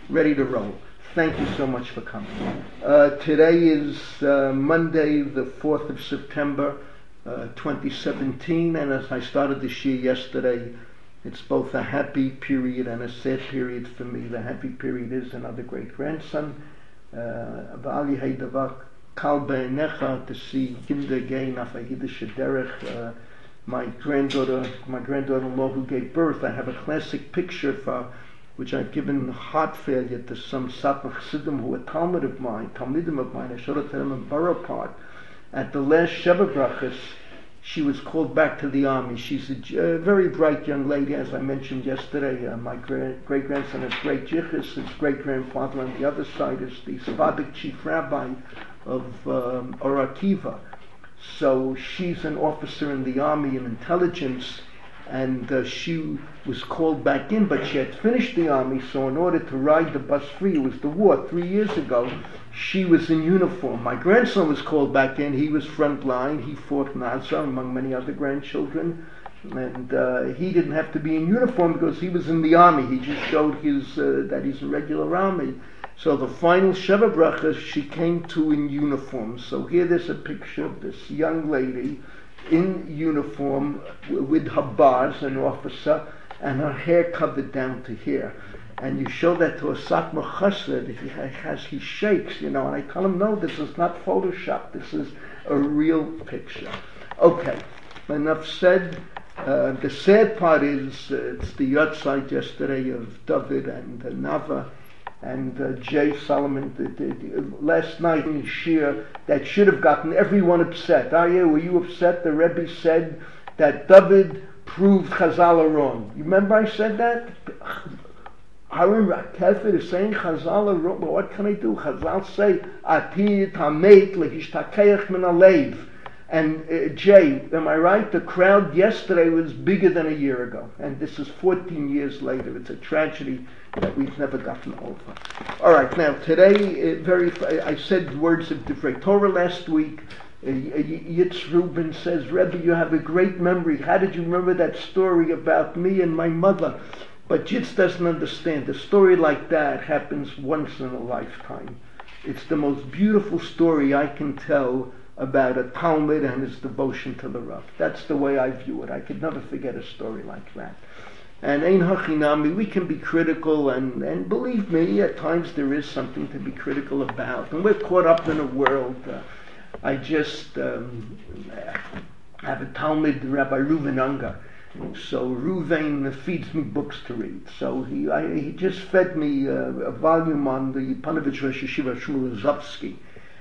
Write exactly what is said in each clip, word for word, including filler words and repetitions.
ready to roll. Thank you so much for coming. Uh, today is uh, Monday, the fourth of September, uh, twenty seventeen, and as I started this year yesterday, it's both a happy period and a sad period for me. The happy period is another great grandson, V'ali Heidavak Kal Be'enecha, to see Kinder again auf a Yiddische derech. My granddaughter, my granddaughter-in-law who gave birth, I have a classic picture for which I've given heart failure to some Satmar Chassidim who are Talmud of mine, Talmidim of mine. I showed it to them in Borough Park. At the last Sheva Brachas, she was called back to the army. She's a uh, very bright young lady, as I mentioned yesterday. Uh, my gra- great-grandson is great Jichis. His great-grandfather on the other side is the Sephardic chief rabbi of um, Or Akiva. So she's an officer in the army in intelligence, and uh, she was called back in, but she had finished the army, so in order to ride the bus free, it was the war three years ago, she was in uniform. My grandson was called back in. He was front line. He fought Naza among many other grandchildren, and uh, he didn't have to be in uniform because he was in the army. He just showed his uh, that he's a regular army. So the final Sheva Brachas she came to in uniform. So here there's a picture of this young lady in uniform with her bars, an officer, and her hair covered down to here. And you show that to a Satmar Chassid, he has, he shakes, you know, and I tell him, no, this is not Photoshop, this is a real picture. Okay, enough said. Uh, the sad part is, uh, it's the Yotzeit yesterday of David and uh, Nava, and uh, Jay Solomon, the, the, the, last night in Shir, that should have gotten everyone upset. Ah, yeah, were you upset? The Rebbe said that David proved Chazal are wrong. You remember I said that? Harim Rakefet is saying Chazal are wrong. Well, what can I do? Chazal say, Atid Hamet Lehishtakeach Min Alev. And uh, Jay, am I right? The crowd yesterday was bigger than a year ago. And this is fourteen years later. It's a tragedy that we've never gotten over. All right, now today, uh, very. I said words of Divrei Torah last week. Uh, Yitz Rubin says, Rebbe, you have a great memory. How did you remember that story about me and my mother? But Yitz doesn't understand. A story like that happens once in a lifetime. It's the most beautiful story I can tell about a Talmud and his devotion to the Rav. That's the way I view it. I could never forget a story like that. And Ein Hachinami, we can be critical, and, and believe me, at times there is something to be critical about. And we're caught up in a world. Uh, I just um, have a Talmud, Rabbi Reuven Unger. So Reuven feeds me books to read. So he I, he just fed me uh, a volume on the Panovich Rosh Yeshiva Shmuel Zovsky.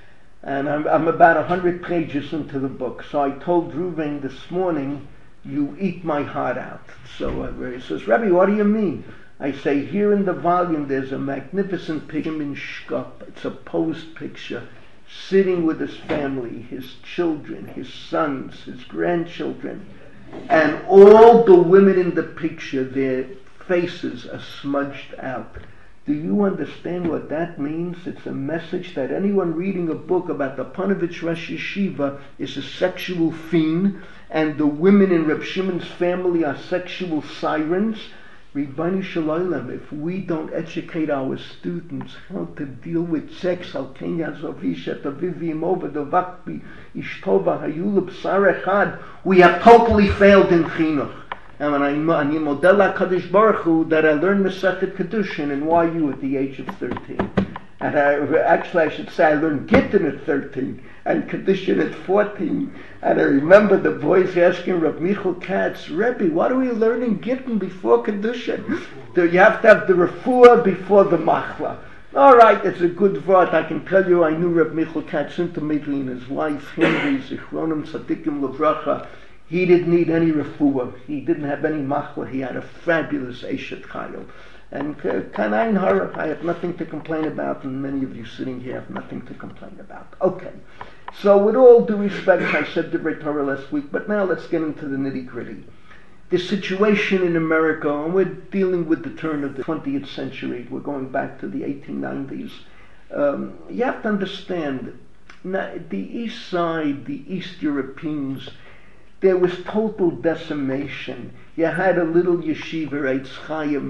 And I'm, I'm about a hundred pages into the book. So I told Reuven this morning, you eat my heart out. So uh, he says, Rabbi, what do you mean? I say, here in the volume there's a magnificent picture in Shkop. It's a posed picture, sitting with his family, his children, his sons, his grandchildren. And all the women in the picture, their faces are smudged out. Do you understand what that means? It's a message that anyone reading a book about the Panovich Rosh Yeshiva is a sexual fiend, and the women in Reb Shimon's family are sexual sirens. Ribbani Shalom, if we don't educate our students how to deal with sex, al Kenya Zovisha, Tavivim over the Vakbi, Ishtova, Hayulub, Sarechad, we have totally failed in Chinuch. And when I model Kadosh Baruch Hu that I learned Masechet Kedushin in Y U at the age of thirteen. And I, actually I should say I learned Gittin at thirteen and Kedushin at fourteen. And I remember the boys asking Reb Michal Katz, Rebbe, what are we learning Gittin before Kedushin? So you have to have the refuah before the machla. All right, it's a good word. I can tell you I knew Reb Michal Katz intimately, and his wife, Henry, Zichronim Tzadikim Levracha. He didn't need any refuah. He didn't have any machla. He had a fabulous Eshet Chayil. And Kanain Harach, I have nothing to complain about, and many of you sitting here have nothing to complain about. Okay, so with all due respect, I said Divrei Torah last week, but now let's get into the nitty-gritty. The situation in America, and we're dealing with the turn of the twentieth century, we're going back to the eighteen nineties. Um, you have to understand, the East Side, the East Europeans, there was total decimation. You had a little yeshiva, Eitz Chaim,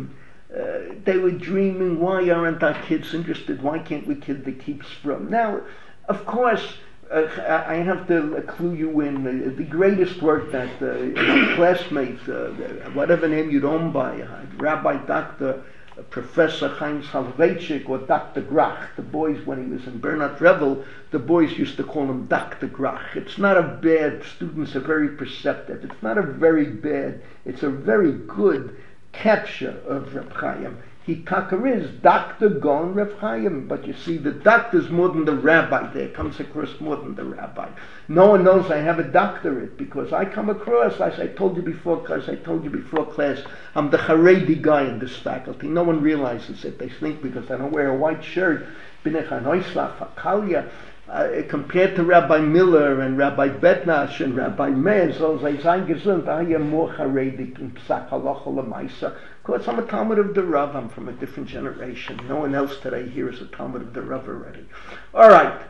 Uh, they were dreaming, why aren't our kids interested? Why can't we kid the keeps from? Now, of course, uh, I have to clue you in. Uh, the greatest work that uh, my classmates, uh, whatever name you'd own by, uh, Rabbi Doctor uh, Professor Chaim Soloveitchik or Doctor Grach, the boys, when he was in Bernard Revel, the boys used to call him Doctor Grach. It's not a bad, students are very perceptive. It's not a very bad, it's a very good capture of Reb Chaim. He taka is Doctor Gon Reb Chaim, but you see, the doctor's more than the rabbi there, comes across more than the rabbi. No one knows I have a doctorate because I come across, as I told you before class, I told you before class, I'm the Haredi guy in this faculty. No one realizes it. They think because I don't wear a white shirt, bin ich ein Oislaf, a Kalya. Uh, compared to Rabbi Miller and Rabbi Betnash and Rabbi Meir, so they say gesund, I am more Haredi in Psak Halacha L'Maisa. Of course, I'm a Talmud of the Rav. I'm from a different generation. No one else today here is a Talmud of the Rav already. All right.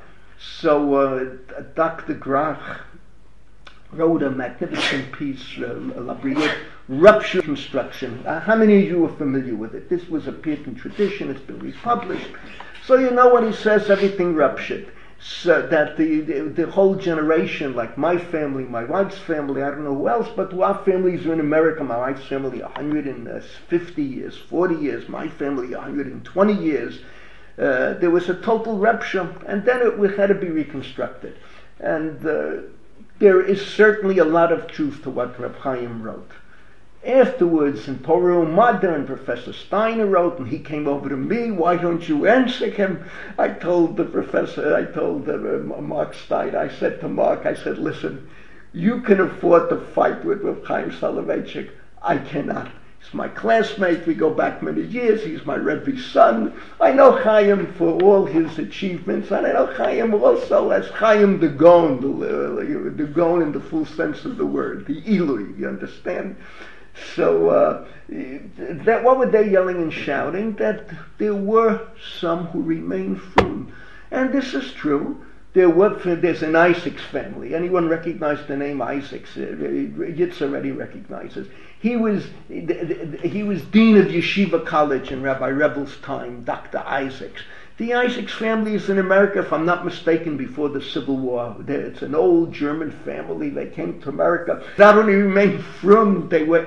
So uh, Doctor Grach wrote a magnificent piece, uh, Labriot, Rupture Construction. Uh, how many of you are familiar with it? This was a Puritan tradition. It's been republished. So you know what he says, everything ruptured. So that the, the the whole generation, like my family, my wife's family, I don't know who else, but our families are in America. My wife's family, one hundred fifty years, forty years. My family, one hundred twenty years. Uh, there was a total rupture, and then it, it had to be reconstructed. And uh, there is certainly a lot of truth to what Reb Chaim wrote. Afterwards, in Torah Modern, Professor Steiner wrote, and he came over to me, why don't you answer him? I told the professor, I told uh, Mark Steiner, I said to Mark, I said, listen, you can afford to fight with Reb Chaim Soloveitchik. I cannot. He's my classmate, we go back many years, he's my Rebbe's son. I know Chaim for all his achievements, and I know Chaim also as Chaim the Gaon, the, the Gaon in the full sense of the word, the Ilui, you understand? So, uh, that, what were they yelling and shouting? That there were some who remained frum. And this is true. There were, there's an Isaacs family. Anyone recognize the name Isaacs? Uh, Yitz already recognizes. He was, he was dean of Yeshiva College in Rabbi Revel's time, Doctor Isaacs. The Isaacs family is in America, if I'm not mistaken, before the Civil War. It's an old German family. They came to America. Not only remained frum, they were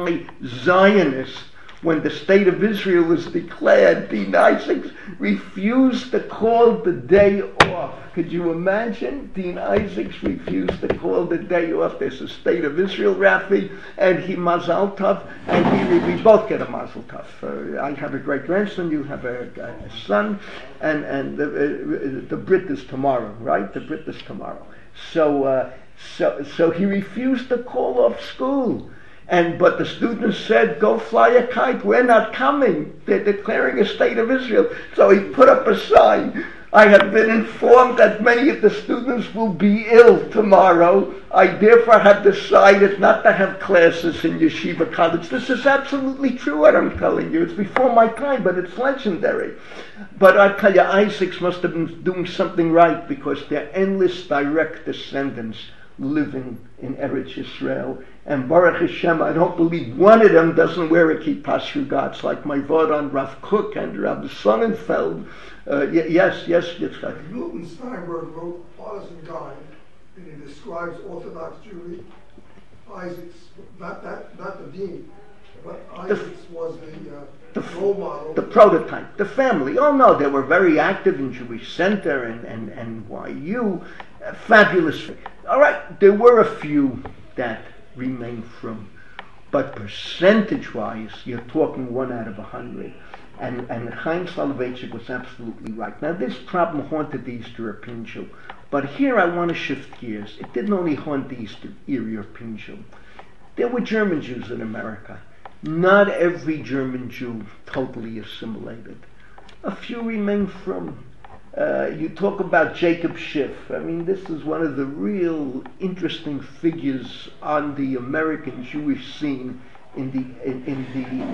anti-Zionist. When the state of Israel was declared, Dean Isaacs refused to call the day off. Could you imagine? Dean Isaacs refused to call the day off. There's a state of Israel, Rafi, and he Mazal Tov, and he, we both get a Mazal Tov. Uh, I have a great grandson, you have a, a son, and, and the, uh, the Brit is tomorrow, right? The Brit is tomorrow. So, uh, so, so he refused to call off school. And but the students said, go fly a kite, we're not coming. They're declaring a state of Israel. So he put up a sign. I have been informed that many of the students will be ill tomorrow. I therefore have decided not to have classes in Yeshiva College. This is absolutely true what I'm telling you. It's before my time, but it's legendary. But I tell you, Isaacs must have been doing something right because they're endless direct descendants living in Eretz Yisrael. And Baruch Hashem, I don't believe one of them doesn't wear a kippah shrugatz, like my vod on Rav Kook and Rav Sonnenfeld. Uh, y- yes, yes, Yitzchak. Milton Steinberg wrote Partisan Guide, and he describes Orthodox Jewry. Isaacs, not that, not the dean, but Isaacs the, was the, uh, the role model. The prototype, the family. Oh no, they were very active in Jewish Center and, and, and N Y U. Uh, fabulous. All right, there were a few that remained frum, but percentage-wise, you're talking one out of a hundred. And, and Chaim Soloveitchik was absolutely right. Now, this problem haunted the East European Jew. But here I want to shift gears. It didn't only haunt the East European Jew. There were German Jews in America. Not every German Jew totally assimilated. A few remained frum. Uh, you talk about Jacob Schiff. I mean, this is one of the real interesting figures on the American Jewish scene in the in, in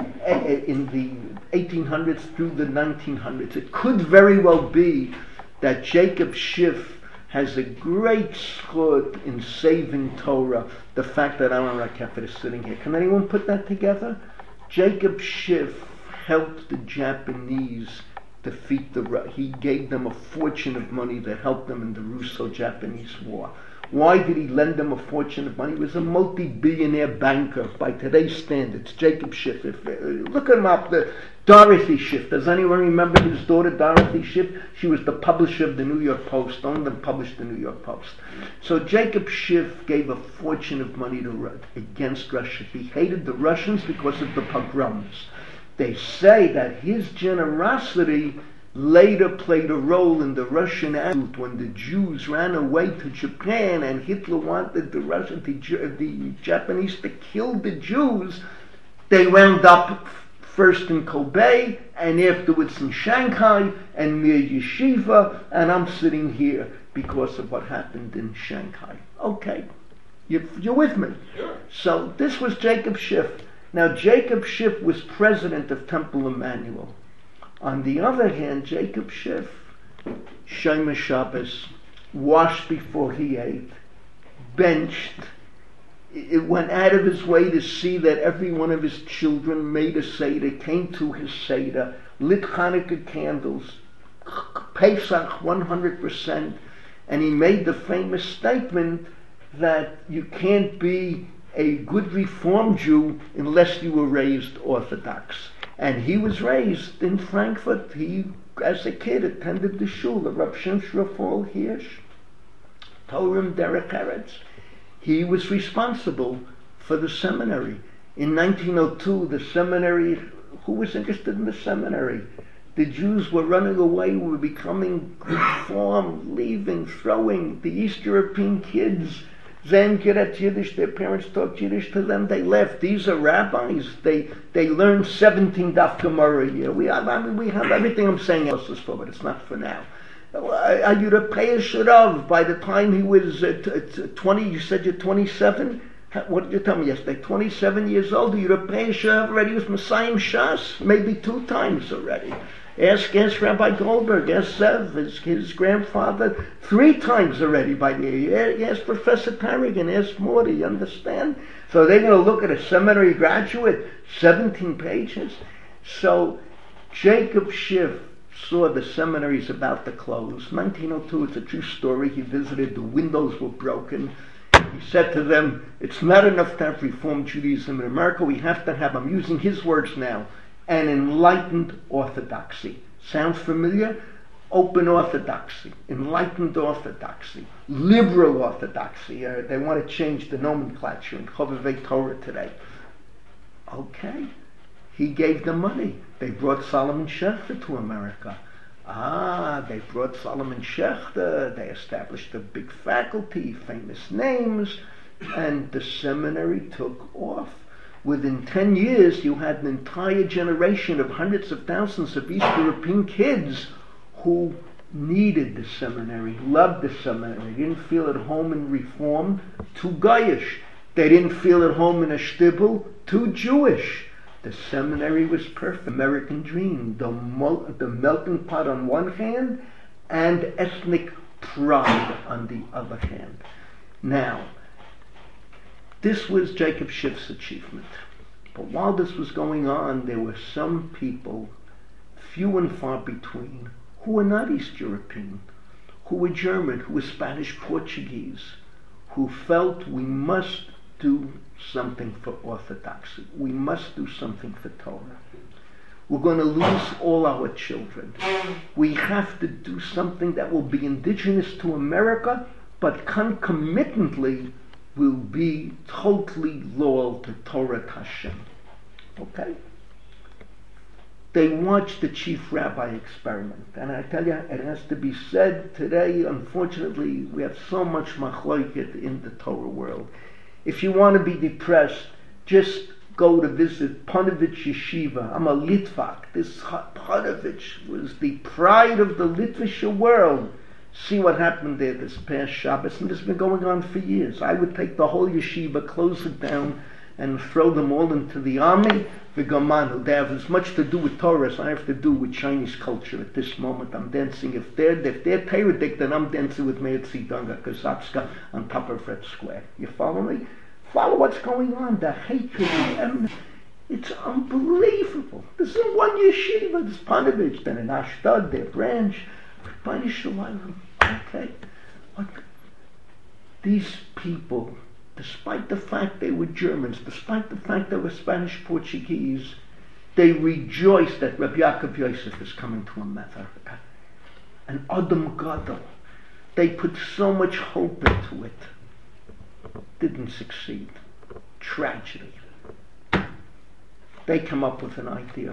the in the eighteen hundreds through the nineteen hundreds. It could very well be that Jacob Schiff has a great schut in saving Torah. The fact that Aaron Rakeffet is sitting here. Can anyone put that together? Jacob Schiff helped the Japanese defeat the Ru- he gave them a fortune of money to help them in the Russo-Japanese War. Why did he lend them a fortune of money? He was a multi-billionaire banker by today's standards. Jacob Schiff. If, uh, look him up. The Dorothy Schiff. Does anyone remember his daughter, Dorothy Schiff? She was the publisher of the New York Post. Owned and published the New York Post. So Jacob Schiff gave a fortune of money to against Russia. He hated the Russians because of the pogroms. They say that his generosity later played a role in the Russian attitude when the Jews ran away to Japan and Hitler wanted the Russian, the, the Japanese to kill the Jews. They wound up first in Kobe and afterwards in Shanghai and near Yeshiva, and I'm sitting here because of what happened in Shanghai. Okay, you, you're with me? Sure. So this was Jacob Schiff. Now Jacob Schiff was president of Temple Emmanuel. On the other hand, Jacob Schiff, Shomer Shabbos, washed before he ate, benched, it went out of his way to see that every one of his children made a Seder, came to his Seder, lit Hanukkah candles, Pesach one hundred percent, and he made the famous statement that you can't be a good Reform Jew unless you were raised Orthodox. And he was raised in Frankfurt. He, as a kid, attended the shul of Rav Shimshon Raphael Hirsch, Torah Derech Eretz. He was responsible for the seminary. In nineteen oh two, the seminary, who was interested in the seminary? The Jews were running away, were becoming Reform, leaving, throwing. The East European kids, Zem Kirat Yiddish, their parents talked Yiddish to them, they left. These are rabbis. They they learned seventeen Daf Gemara a year. We have, I mean, we have everything I'm saying else is for, but it's not for now. Are you to pay a shurav? By the time he was uh, t- t- twenty, you said you're twenty-seven? What did you tell me yesterday? twenty-seven years old, are you to pay a shurav already with Messiah Shas? Maybe two times already. Ask, ask Rabbi Goldberg, ask Zev, his, his grandfather, three times already by the year. Ask Professor Tarragon, ask Morty, you understand? So they're going to look at a seminary graduate, seventeen pages. So Jacob Schiff saw the seminaries about to close. nineteen oh two, it's a true story. He visited, the windows were broken. He said to them, it's not enough to have Reform Judaism in America. We have to have, I'm using his words now, an enlightened orthodoxy. Sounds familiar? Open orthodoxy, enlightened orthodoxy, liberal orthodoxy. Uh, they want to change the nomenclature in Chovevei Torah today. Okay. He gave them money. They brought Solomon Schechter to America. Ah, they brought Solomon Schechter. They established a big faculty, famous names, and the seminary took off. Within ten years, you had an entire generation of hundreds of thousands of East European kids who needed the seminary, loved the seminary, didn't feel at home in Reform, too Goyish. They didn't feel at home in a shtibel, too Jewish. The seminary was perfect. American dream. The, mul- the melting pot on one hand and ethnic pride on the other hand. Now, this was Jacob Schiff's achievement. But while this was going on, there were some people, few and far between, who were not East European, who were German, who were Spanish Portuguese, who felt we must do something for orthodoxy. We must do something for Torah. We're going to lose all our children. We have to do something that will be indigenous to America, but concomitantly will be totally loyal to Torah Hashem. Okay? They watched the chief rabbi experiment. And I tell you, it has to be said today, unfortunately, we have so much machloket in the Torah world. If you want to be depressed, just go to visit Panovich Yeshiva. I'm a Litvak. This Panovich was the pride of the Litvish world. See what happened there this past Shabbos, and this has been going on for years. I would take the whole yeshiva, close it down, and throw them all into the army. The Gamanu. They have as much to do with Torah as I have to do with Chinese culture at this moment. I'm dancing. If they're if they're Torah-dik, then I'm dancing with Meir Tzidanga Kazatska on top of Red Square. You follow me? Follow what's going on. The hatred, the enmity. It's unbelievable. This is one yeshiva, this Panovich, then in Ashdod, their branch. Okay. What? These people, despite the fact they were Germans, despite the fact they were Spanish Portuguese, they rejoiced that Rabbi Yaakov Yosef is coming to America. And Adam Gadol, they put so much hope into it. Didn't succeed. Tragedy. They come up with an idea.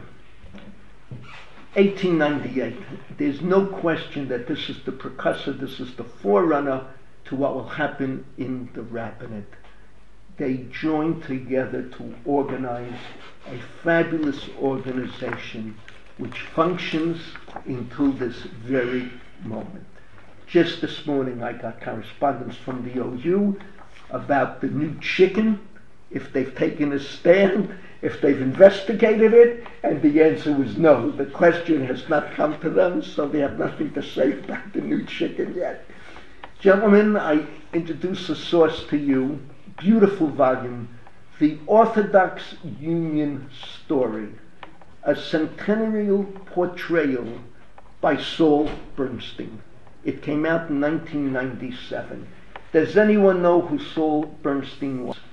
eighteen ninety-eight. There's no question that this is the precursor, this is the forerunner to what will happen in the rabbinate. They joined together to organize a fabulous organization which functions until this very moment. Just this morning I got correspondence from the O U about the new chicken, if they've taken a stand, if they've investigated it, and the answer was no. The question has not come to them, so they have nothing to say about the new chicken yet. Gentlemen, I introduce a source to you, beautiful volume, The Orthodox Union Story, a centenarial portrayal by Saul Bernstein. It came out in nineteen ninety-seven. Does anyone know who Saul Bernstein was?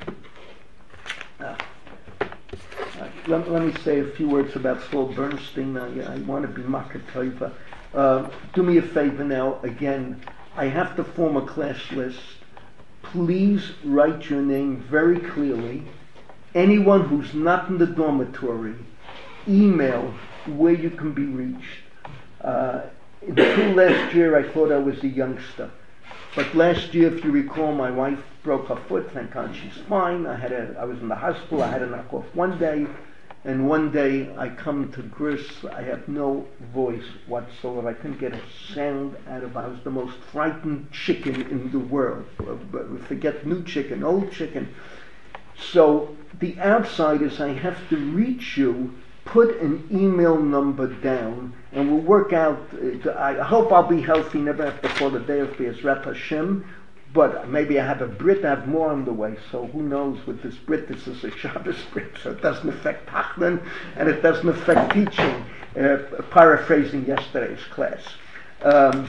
Uh, uh, let, let me say a few words about Saul Bernstein. I, I want to be Makatova. Uh, do me a favor now, again, I have to form a class list. Please write your name very clearly. Anyone who's not in the dormitory, email where you can be reached. Uh, until last year I thought I was a youngster. But last year, if you recall, my wife broke her foot. Thank God she's fine. I had a, I was in the hospital. I had to knock off one day. And one day I come to Gris. I have no voice whatsoever. I couldn't get a sound out of it. I was the most frightened chicken in the world. Forget new chicken, old chicken. So the outsiders, I have to reach you. Put an email number down, and we'll work out. Uh, I hope I'll be healthy, never have to call the day of Be'ezrat Hashem, but maybe I have a Brit, I have more on the way, so who knows with this Brit, this is a Shabbos Brit, so it doesn't affect Tachlan, and it doesn't affect teaching, uh, paraphrasing yesterday's class. Um,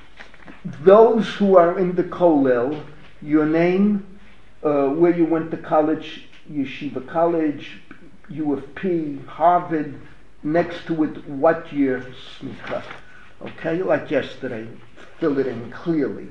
those who are in the Kollel, your name, uh, where you went to college, Yeshiva College, U of P, Harvard, next to it, what year, smicha. Okay, like yesterday, fill it in clearly.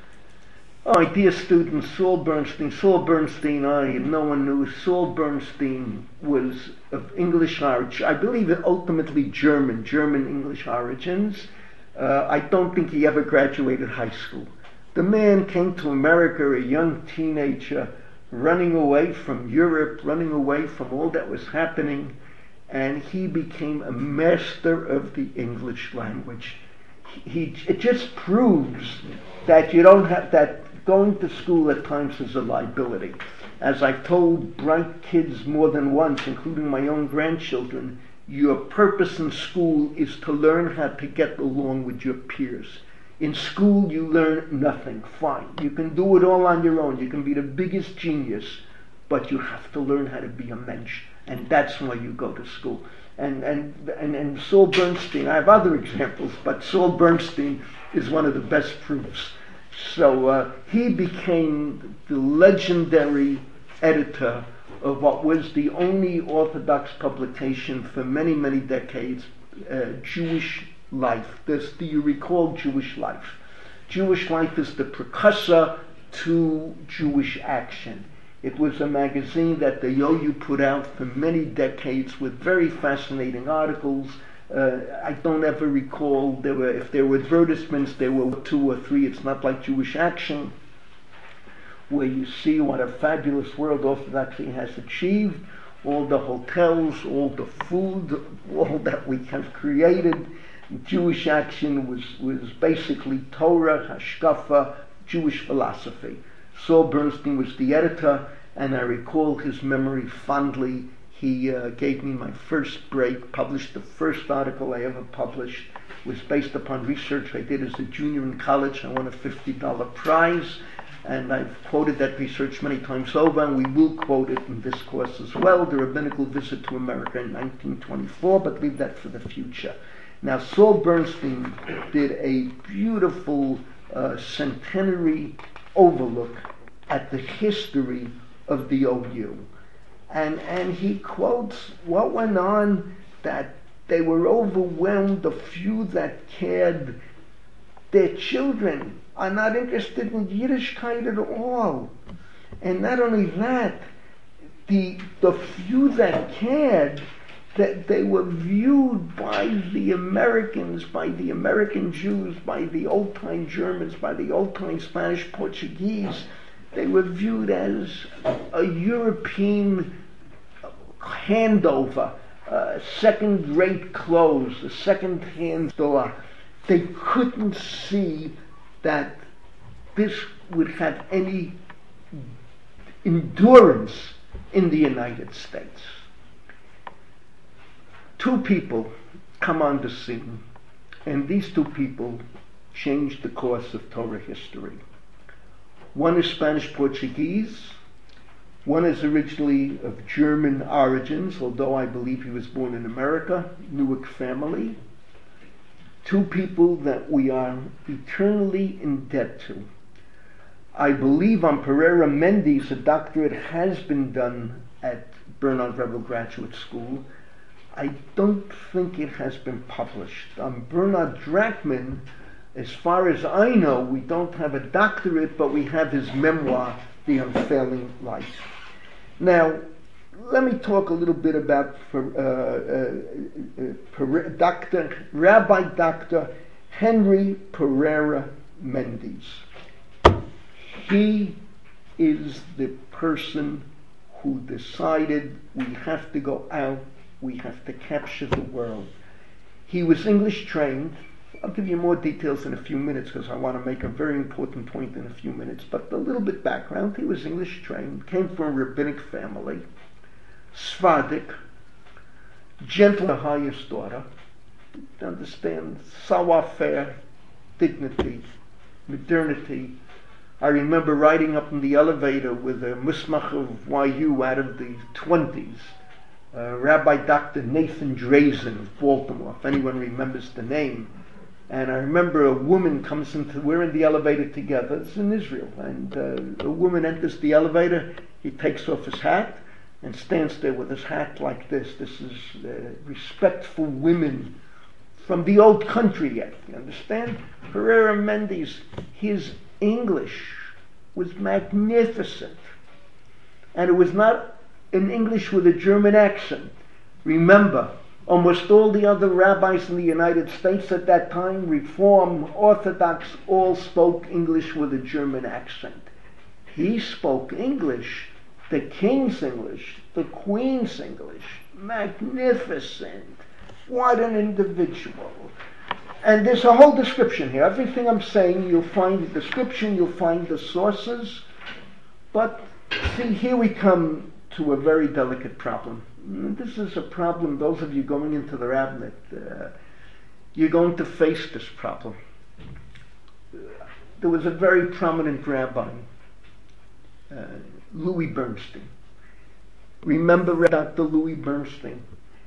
All right, dear students, Saul Bernstein. Saul Bernstein, I, no one knew, Saul Bernstein was of English origin, I believe ultimately German, German English origins. Uh, I don't think he ever graduated high school. The man came to America, a young teenager, running away from Europe, running away from all that was happening, and he became a master of the English language. He, it just proves that you don't have, that going to school at times is a liability. As I've told bright kids more than once, including my own grandchildren, your purpose in school is to learn how to get along with your peers. In school, you learn nothing. Fine. You can do it all on your own. You can be the biggest genius, but you have to learn how to be a mensch. And that's why you go to school. And, and, and, and Saul Bernstein, I have other examples, but Saul Bernstein is one of the best proofs. So uh, he became the legendary editor of what was the only Orthodox publication for many, many decades, uh, Jewish Life. This, do you recall Jewish Life? Jewish Life is the precursor to Jewish Action. It was a magazine that the O U put out for many decades with very fascinating articles. Uh, I don't ever recall, there were, if there were advertisements, there were two or three. It's not like Jewish Action, where you see what a fabulous world Orthodoxy has achieved, all the hotels, all the food, all that we have created. Jewish Action was, was basically Torah, Hashkafa, Jewish philosophy. Saul Bernstein was the editor, and I recall his memory fondly. He uh, gave me my first break, published the first article I ever published. It was based upon research I did as a junior in college. I won a fifty dollars prize, and I've quoted that research many times over, and we will quote it in this course as well, the rabbinical visit to America in nineteen twenty-four, but leave that for the future. Now, Saul Bernstein did a beautiful uh, centenary overlook at the history of the O U. And, and he quotes what went on, that they were overwhelmed, the few that cared. Their children are not interested in Yiddishkeit at all. And not only that, the, the few that cared, that they were viewed by the Americans, by the American Jews, by the old-time Germans, by the old-time Spanish Portuguese. They were viewed as a European handover, uh, second-rate clothes, a second-hand store. They couldn't see that this would have any endurance in the United States. Two people come on the scene, and these two people changed the course of Torah history. One is Spanish Portuguese, one is originally of German origins, although I believe he was born in America, Newark family. Two people that we are eternally in debt to. I believe on Pereira Mendes, a doctorate has been done at Bernard Revel Graduate School. I don't think it has been published. On Bernard Drachman, as far as I know, we don't have a doctorate, but we have his memoir, The Unfailing Light. Now, let me talk a little bit about uh, uh, uh, Doctor Rabbi Doctor Henry Pereira Mendes. He is the person who decided we have to go out, we have to capture the world. He was English trained. I'll give you more details in a few minutes because I want to make a very important point in a few minutes. But a little bit background, he was English trained, came from a rabbinic family, Sephardic, gentle, the highest order, understand, savoir-faire, dignity, modernity. I remember riding up in the elevator with a Musmach of Y U out of the twenties, uh, Rabbi Doctor Nathan Drazen of Baltimore, if anyone remembers the name. And I remember a woman comes into, we're in the elevator together, it's in Israel, and uh, a woman enters the elevator, he takes off his hat and stands there with his hat like this. This is uh, respectful women from the old country yet, you understand? Pereira Mendes, his English was magnificent. And it was not an English with a German accent. Remember, almost all the other rabbis in the United States at that time, Reform, Orthodox, all spoke English with a German accent. He spoke English, the King's English, the Queen's English. Magnificent. What an individual. And there's a whole description here. Everything I'm saying, you'll find the description, you'll find the sources. But see, here we come to a very delicate problem. This is a problem, those of you going into the rabbinate, uh, you're going to face this problem. There was a very prominent rabbi, uh, Louis Bernstein. Remember Doctor Louis Bernstein?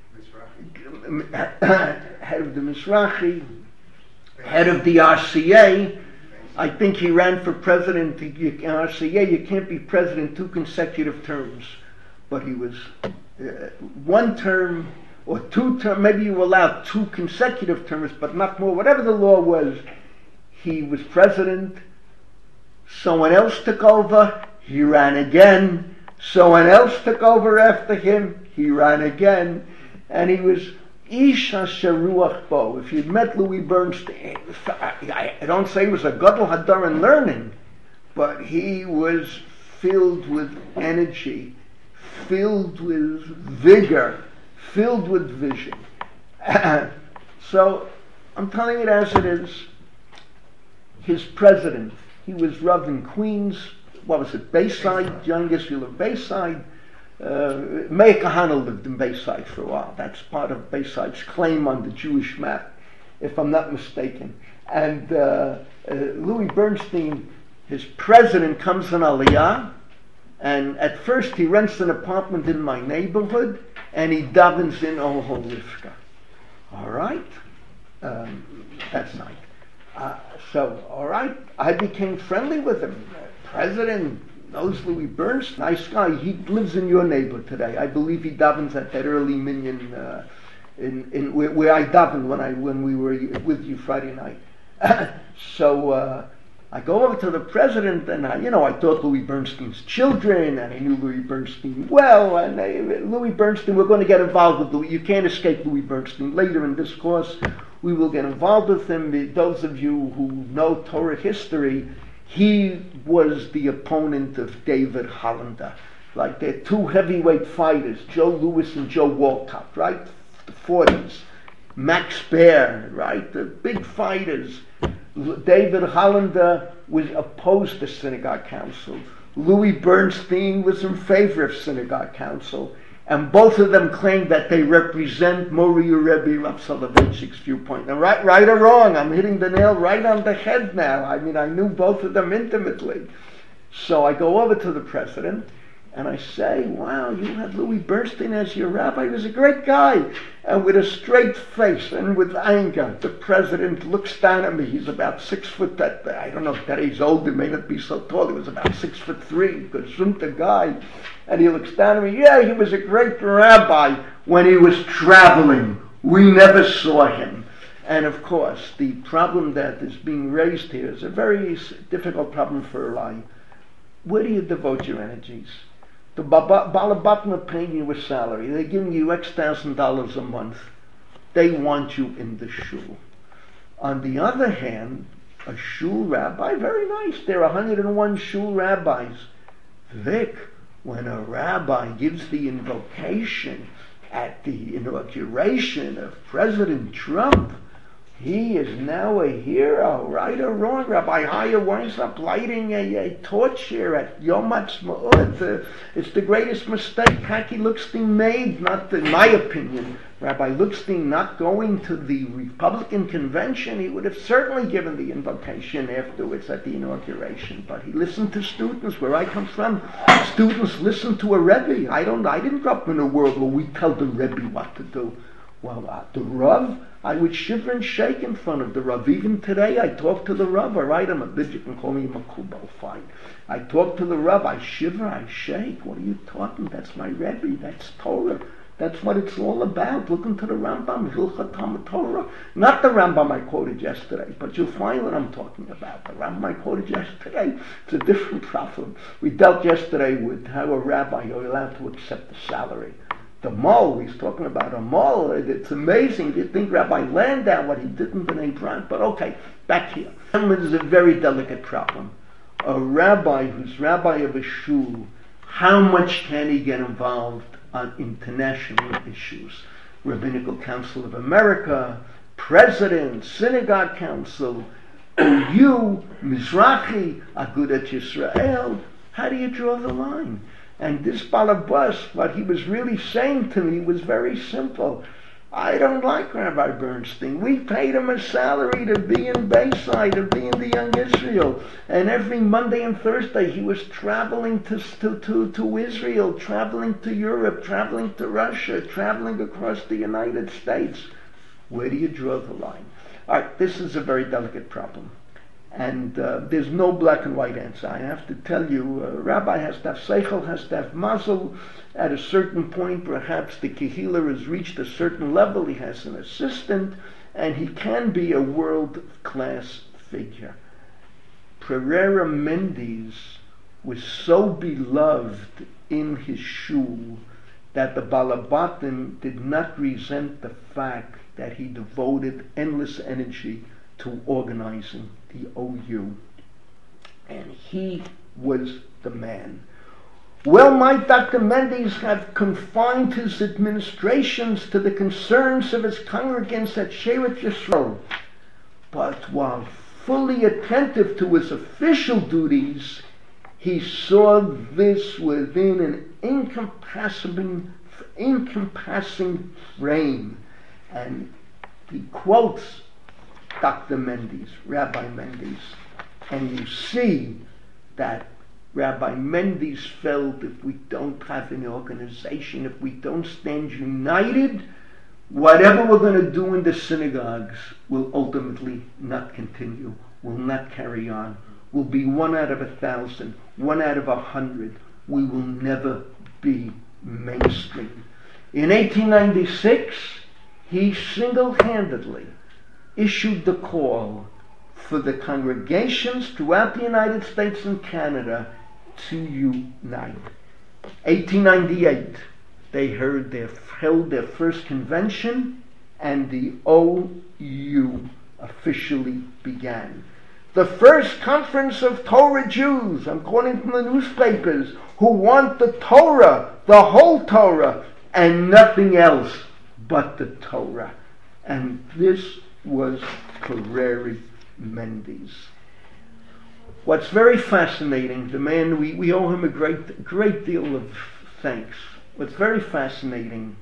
Head of the Mizrahi, head of the R C A. I think he ran for president in R C A. You can't be president two consecutive terms. But he was uh, one term or two terms, maybe you allowed two consecutive terms, but not more. Whatever the law was, he was president. Someone else took over. He ran again. Someone else took over after him. He ran again. And he was Ish Asher Ruach Bo. If you'd met Louis Bernstein, I, I don't say he was a Gadol Hadar in learning, but he was filled with energy, filled with vigor, filled with vision. So I'm telling it as it is. His president, he was Rav in Queens, what was it, Bayside, youngest Israel of Bayside. Uh, Meir Kahana lived in Bayside for a while. That's part of Bayside's claim on the Jewish map, if I'm not mistaken. And uh, uh, Louis Bernstein, his president comes on Aliyah, and at first he rents an apartment in my neighborhood, and he davens in Ohel Rivka. All right, um, that's nice. Uh, so, all right, I became friendly with him. President knows Louis Bernstein, nice guy. He lives in your neighborhood today. I believe he davens at that early minyan uh, in, in where, where I davened when I when we were with you Friday night. so uh, I go over to the president, and I, you know, I taught Louis Bernstein's children, and I knew Louis Bernstein well. And I, Louis Bernstein, we're going to get involved with Louis. You can't escape Louis Bernstein. Later in this course, we will get involved with him. Those of you who know Torah history, he was the opponent of David Hollander. Like they're two heavyweight fighters, Joe Louis and Joe Walcott, right? The forties. Max Baer, right? The big fighters. David Hollander was opposed to synagogue council. Louis Bernstein was in favor of synagogue council. And both of them claim that they represent Mori Rebbe Rav Soloveitchik's viewpoint. Now, right, right or wrong, I'm hitting the nail right on the head now. I mean, I knew both of them intimately. So I go over to the president, and I say, wow, you had Louis Bernstein as your rabbi. He was a great guy. And with a straight face and with anger, the president looks down at me. He's about six foot, that, I don't know if that he's old, he may not be so tall. He was about six foot three, good Zunta guy. And he looks down at me, yeah, he was a great rabbi when he was traveling. We never saw him. And of course, the problem that is being raised here is a very difficult problem for Eli. Where do you devote your energies? The Balabatim are paying you a salary. They're giving you X thousand dollars a month. They want you in the shul. On the other hand, a shul rabbi, very nice. There are one hundred one shul rabbis. Vic, when a rabbi gives the invocation at the inauguration of President Trump, he is now a hero, right or wrong? Rabbi Haya winds up lighting a, a torch here at Yom Ha'atzmaut. Uh, it's the greatest mistake Haki Luxstein made, not in my opinion. Rabbi Luxstein not going to the Republican convention, he would have certainly given the invocation afterwards at the inauguration. But he listened to students. Where I come from, students listen to a Rebbe. I don't. I didn't grow up in a world where we tell the Rebbe what to do. Well, uh, the Rav, I would shiver and shake in front of the Rav. Even today, I talk to the Rav. All right, I'm a bid. You can call me a Makubal, fine. I talk to the Rav. I shiver, I shake. What are you talking? That's my Rebbe. That's Torah. That's what it's all about. Look into the Rambam, Hilchot Talmud Torah. Not the Rambam I quoted yesterday, but you'll find what I'm talking about. The Rambam I quoted yesterday, it's a different problem. We dealt yesterday with how a rabbi, you're allowed to accept the salary. The Mol, he's talking about a Mol. It's amazing. You think Rabbi Landau, what he did in B'nai B'ran. But okay, back here. This is a very delicate problem. A rabbi who's rabbi of a shul, how much can he get involved on international issues? Rabbinical Council of America, President, Synagogue Council, O U, Mizrahi, Agudat Yisrael. How do you draw the line? And this Balabas, what he was really saying to me was very simple. I don't like Rabbi Bernstein. We paid him a salary to be in Bayside, to be in the Young Israel. And every Monday and Thursday he was traveling to, to, to, to Israel, traveling to Europe, traveling to Russia, traveling across the United States. Where do you draw the line? All right, this is a very delicate problem. And uh, there's no black and white answer. I have to tell you, a rabbi has to have seichel, has to have mazel. At a certain point, perhaps the kehillah has reached a certain level. He has an assistant, and he can be a world-class figure. Pereira Mendes was so beloved in his shul that the Balabatim did not resent the fact that he devoted endless energy to organizing the O U. And he was the man. Well, might Doctor Mendes have confined his administrations to the concerns of his congregants at Shevet Yisrael, but while fully attentive to his official duties, he saw this within an encompassing, encompassing frame. And he quotes Doctor Mendes, Rabbi Mendes, and you see that Rabbi Mendes felt if we don't have an organization, if we don't stand united, whatever we're going to do in the synagogues will ultimately not continue, will not carry on, will be one out of a thousand, one out of a hundred. We will never be mainstream. In eighteen ninety-six, he single-handedly issued the call for the congregations throughout the United States and Canada to unite. eighteen ninety-eight, they heard their, held their first convention, and the O U officially began. The first conference of Torah Jews, I'm quoting from the newspapers, who want the Torah, the whole Torah, and nothing else but the Torah. And this was Hariri Mendes. What's very fascinating, the man, we, we owe him a great, great deal of thanks. What's very fascinating,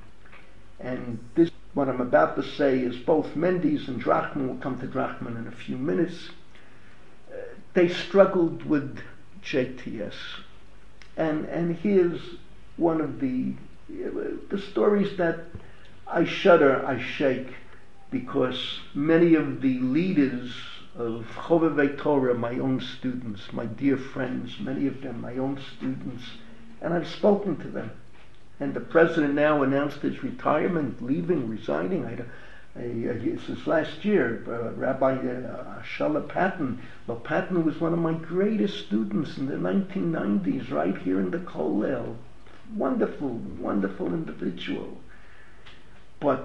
and this, what I'm about to say, is both Mendes and Drachman, we'll come to Drachman in a few minutes, uh, they struggled with J T S. And, and here's one of the, the stories that I shudder, I shake, because many of the leaders of Chovevei Torah, my own students, my dear friends, many of them my own students, and I've spoken to them. And the president now announced his retirement, leaving, resigning. I, I, I, this was last year. Uh, Rabbi uh, Shala Patton. Well, Patton was one of my greatest students in the nineteen nineties, right here in the Kollel. Wonderful, wonderful individual. But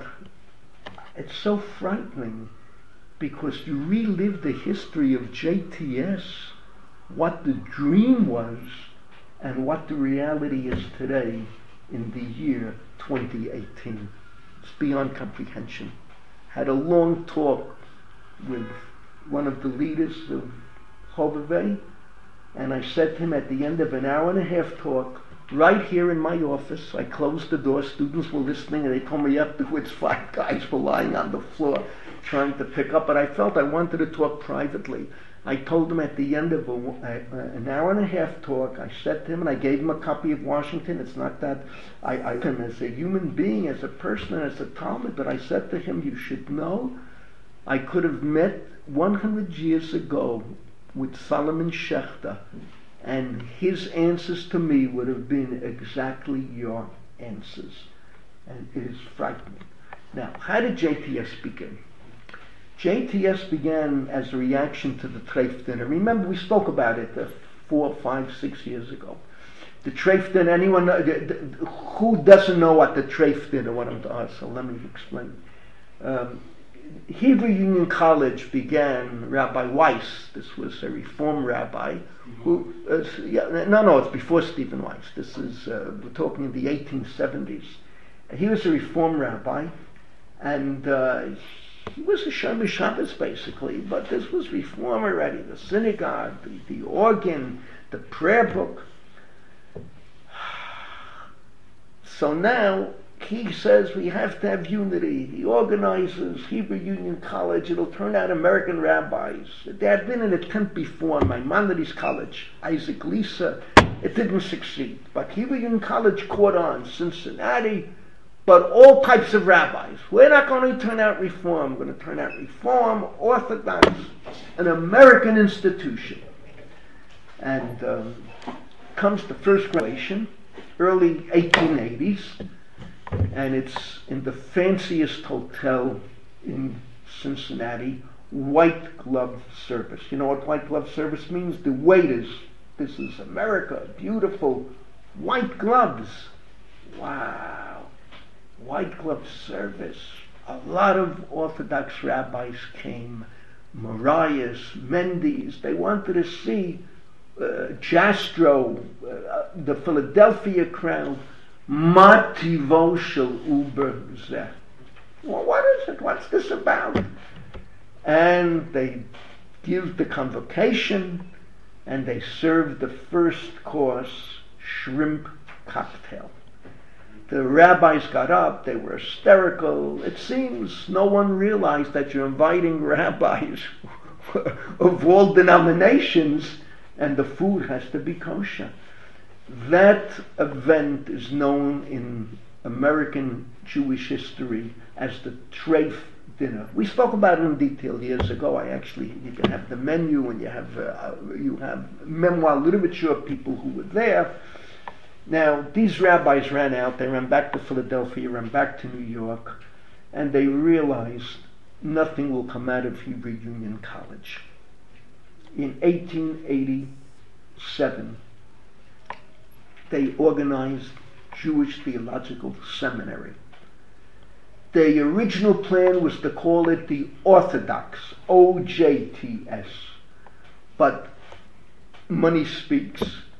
it's so frightening because you relive the history of J T S, what the dream was, and what the reality is today in the year twenty eighteen. It's beyond comprehension. Had a long talk with one of the leaders of Chovevei, and I said to him at the end of an hour and a half talk, right here in my office, I closed the door, students were listening, and they told me afterwards five guys were lying on the floor trying to pick up, but I felt I wanted to talk privately. I told him at the end of a, a, an hour and a half talk, I said to him, and I gave him a copy of Washington. It's not that I, I him as a human being, as a person, as a Talmud, but I said to him, you should know, I could have met one hundred years ago with Solomon Schechter, and his answers to me would have been exactly your answers. And it is frightening. Now, how did J T S begin? J T S began as a reaction to the Treif dinner. Remember, we spoke about it uh, four, five, six years ago. The Treif dinner, anyone know, who doesn't know what the Treif dinner, what I'm uh, so let me explain. Um, Hebrew Union College began, Rabbi Weiss, this was a Reform rabbi, who, uh, yeah, no, no, it's before Stephen Weiss. This is, uh, we're talking in the eighteen seventies. He was a Reform rabbi, and uh, he was a Shomer Shabbos basically, but this was Reform already, the synagogue, the, the organ, the prayer book. So now, he says we have to have unity. He organizes Hebrew Union College. It'll turn out American rabbis. There had been an attempt before, Maimonides College, Isaac Lisa. It didn't succeed. But Hebrew Union College caught on, Cincinnati, but all types of rabbis. We're not going to turn out Reform. We're going to turn out Reform, Orthodox, an American institution. And um, comes the first graduation, early eighteen eighties. And it's in the fanciest hotel in Cincinnati, white glove service. You know what white glove service means? The waiters, this is America, beautiful, white gloves. Wow, white glove service. A lot of Orthodox rabbis came, Marias, Mendes, they wanted to see uh, Jastrow, uh, the Philadelphia crowd. Mativo shel uber zeh. Well, what is it? What's this about? And they give the convocation, and they serve the first course, shrimp cocktail. The rabbis got up, they were hysterical. It seems no one realized that you're inviting rabbis of all denominations and the food has to be kosher. That event is known in American Jewish history as the Treif dinner. We spoke about it in detail years ago. I actually, you can have the menu, and you have uh, you have memoir literature of people who were there. Now, these rabbis ran out. They ran back to Philadelphia, ran back to New York, and they realized nothing will come out of Hebrew Union College. In eighteen eighty-seven, they organized Jewish Theological Seminary. The original plan was to call it the Orthodox, O J T S, but money speaks,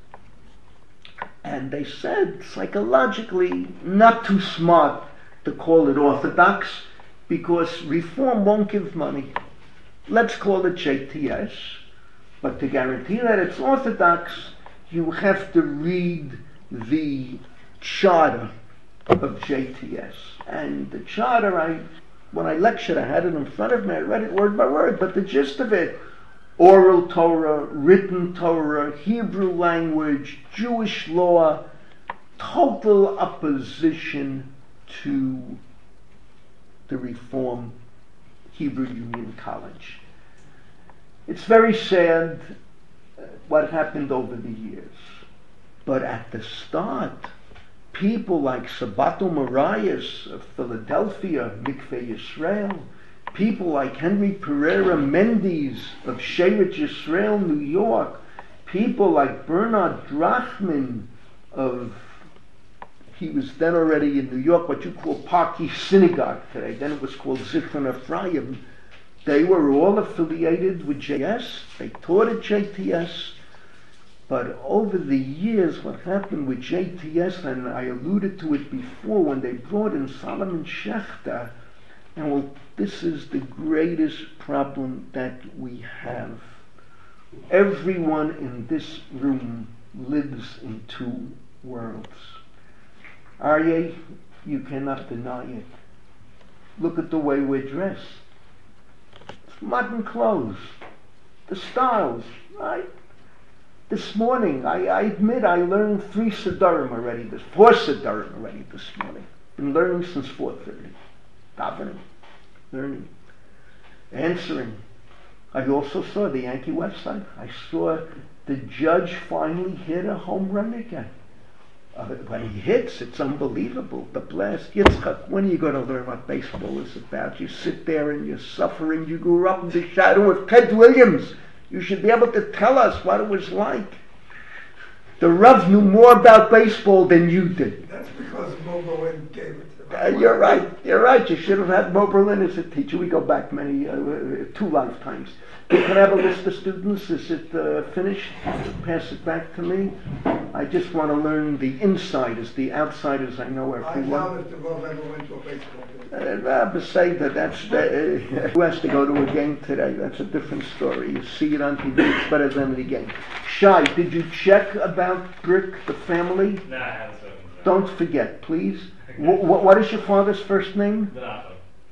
and they said psychologically not too smart to call it Orthodox because Reform won't give money. Let's call it J T S, but to guarantee that it's Orthodox, you have to read the charter of J T S. And the charter, I, when I lectured, I had it in front of me, I read it word by word, but the gist of it, oral Torah, written Torah, Hebrew language, Jewish law, total opposition to the Reform Hebrew Union College. It's very sad uh, what happened over the years. But at the start, people like Sabato Marias of Philadelphia, Mikveh Yisrael, people like Henry Pereira Mendes of Shevet Yisrael, New York, people like Bernard Drachman of, he was then already in New York, what you call Parky Synagogue today, then it was called Zichron Ephraim. They were all affiliated with J T S, they taught at J T S, but over the years what happened with J T S, and I alluded to it before when they brought in Solomon Schechter, and well, this is the greatest problem that we have. Everyone in this room lives in two worlds. Aryeh, you cannot deny it. Look at the way we're dressed. It's modern clothes. The styles, right? This morning, I, I admit I learned three Siddurim already, this, four Siddurim already this morning. Been learning since four thirty. Davening, learning, answering. I also saw the Yankee website. I saw the judge finally hit a home run again. Uh, when he hits, it's unbelievable. The blast. Yitzchak, when are you going to learn what baseball is about? You sit there and you're suffering. You grew up in the shadow of Ted Williams. You should be able to tell us what it was like. The Rav knew more about baseball than you did. That's because Mo Berlin gave it to Uh, you're right. You're right. You should have had Mo Berlin as a teacher. We go back many, uh, two lifetimes. Can I have a list of students? Is it uh, finished? Pass it back to me. I just want to learn the insiders, the outsiders. I know everyone. I doubt if the Rav ever went to a baseball game. Uh, Rabbi say that that's the, uh, who has to go to a game today? That's a different story. You see it on T V. It's better than the game. Shai, did you check about Brick, the family? No, I haven't spoken to them. Don't forget, please. W- what is your father's first name? Menachem.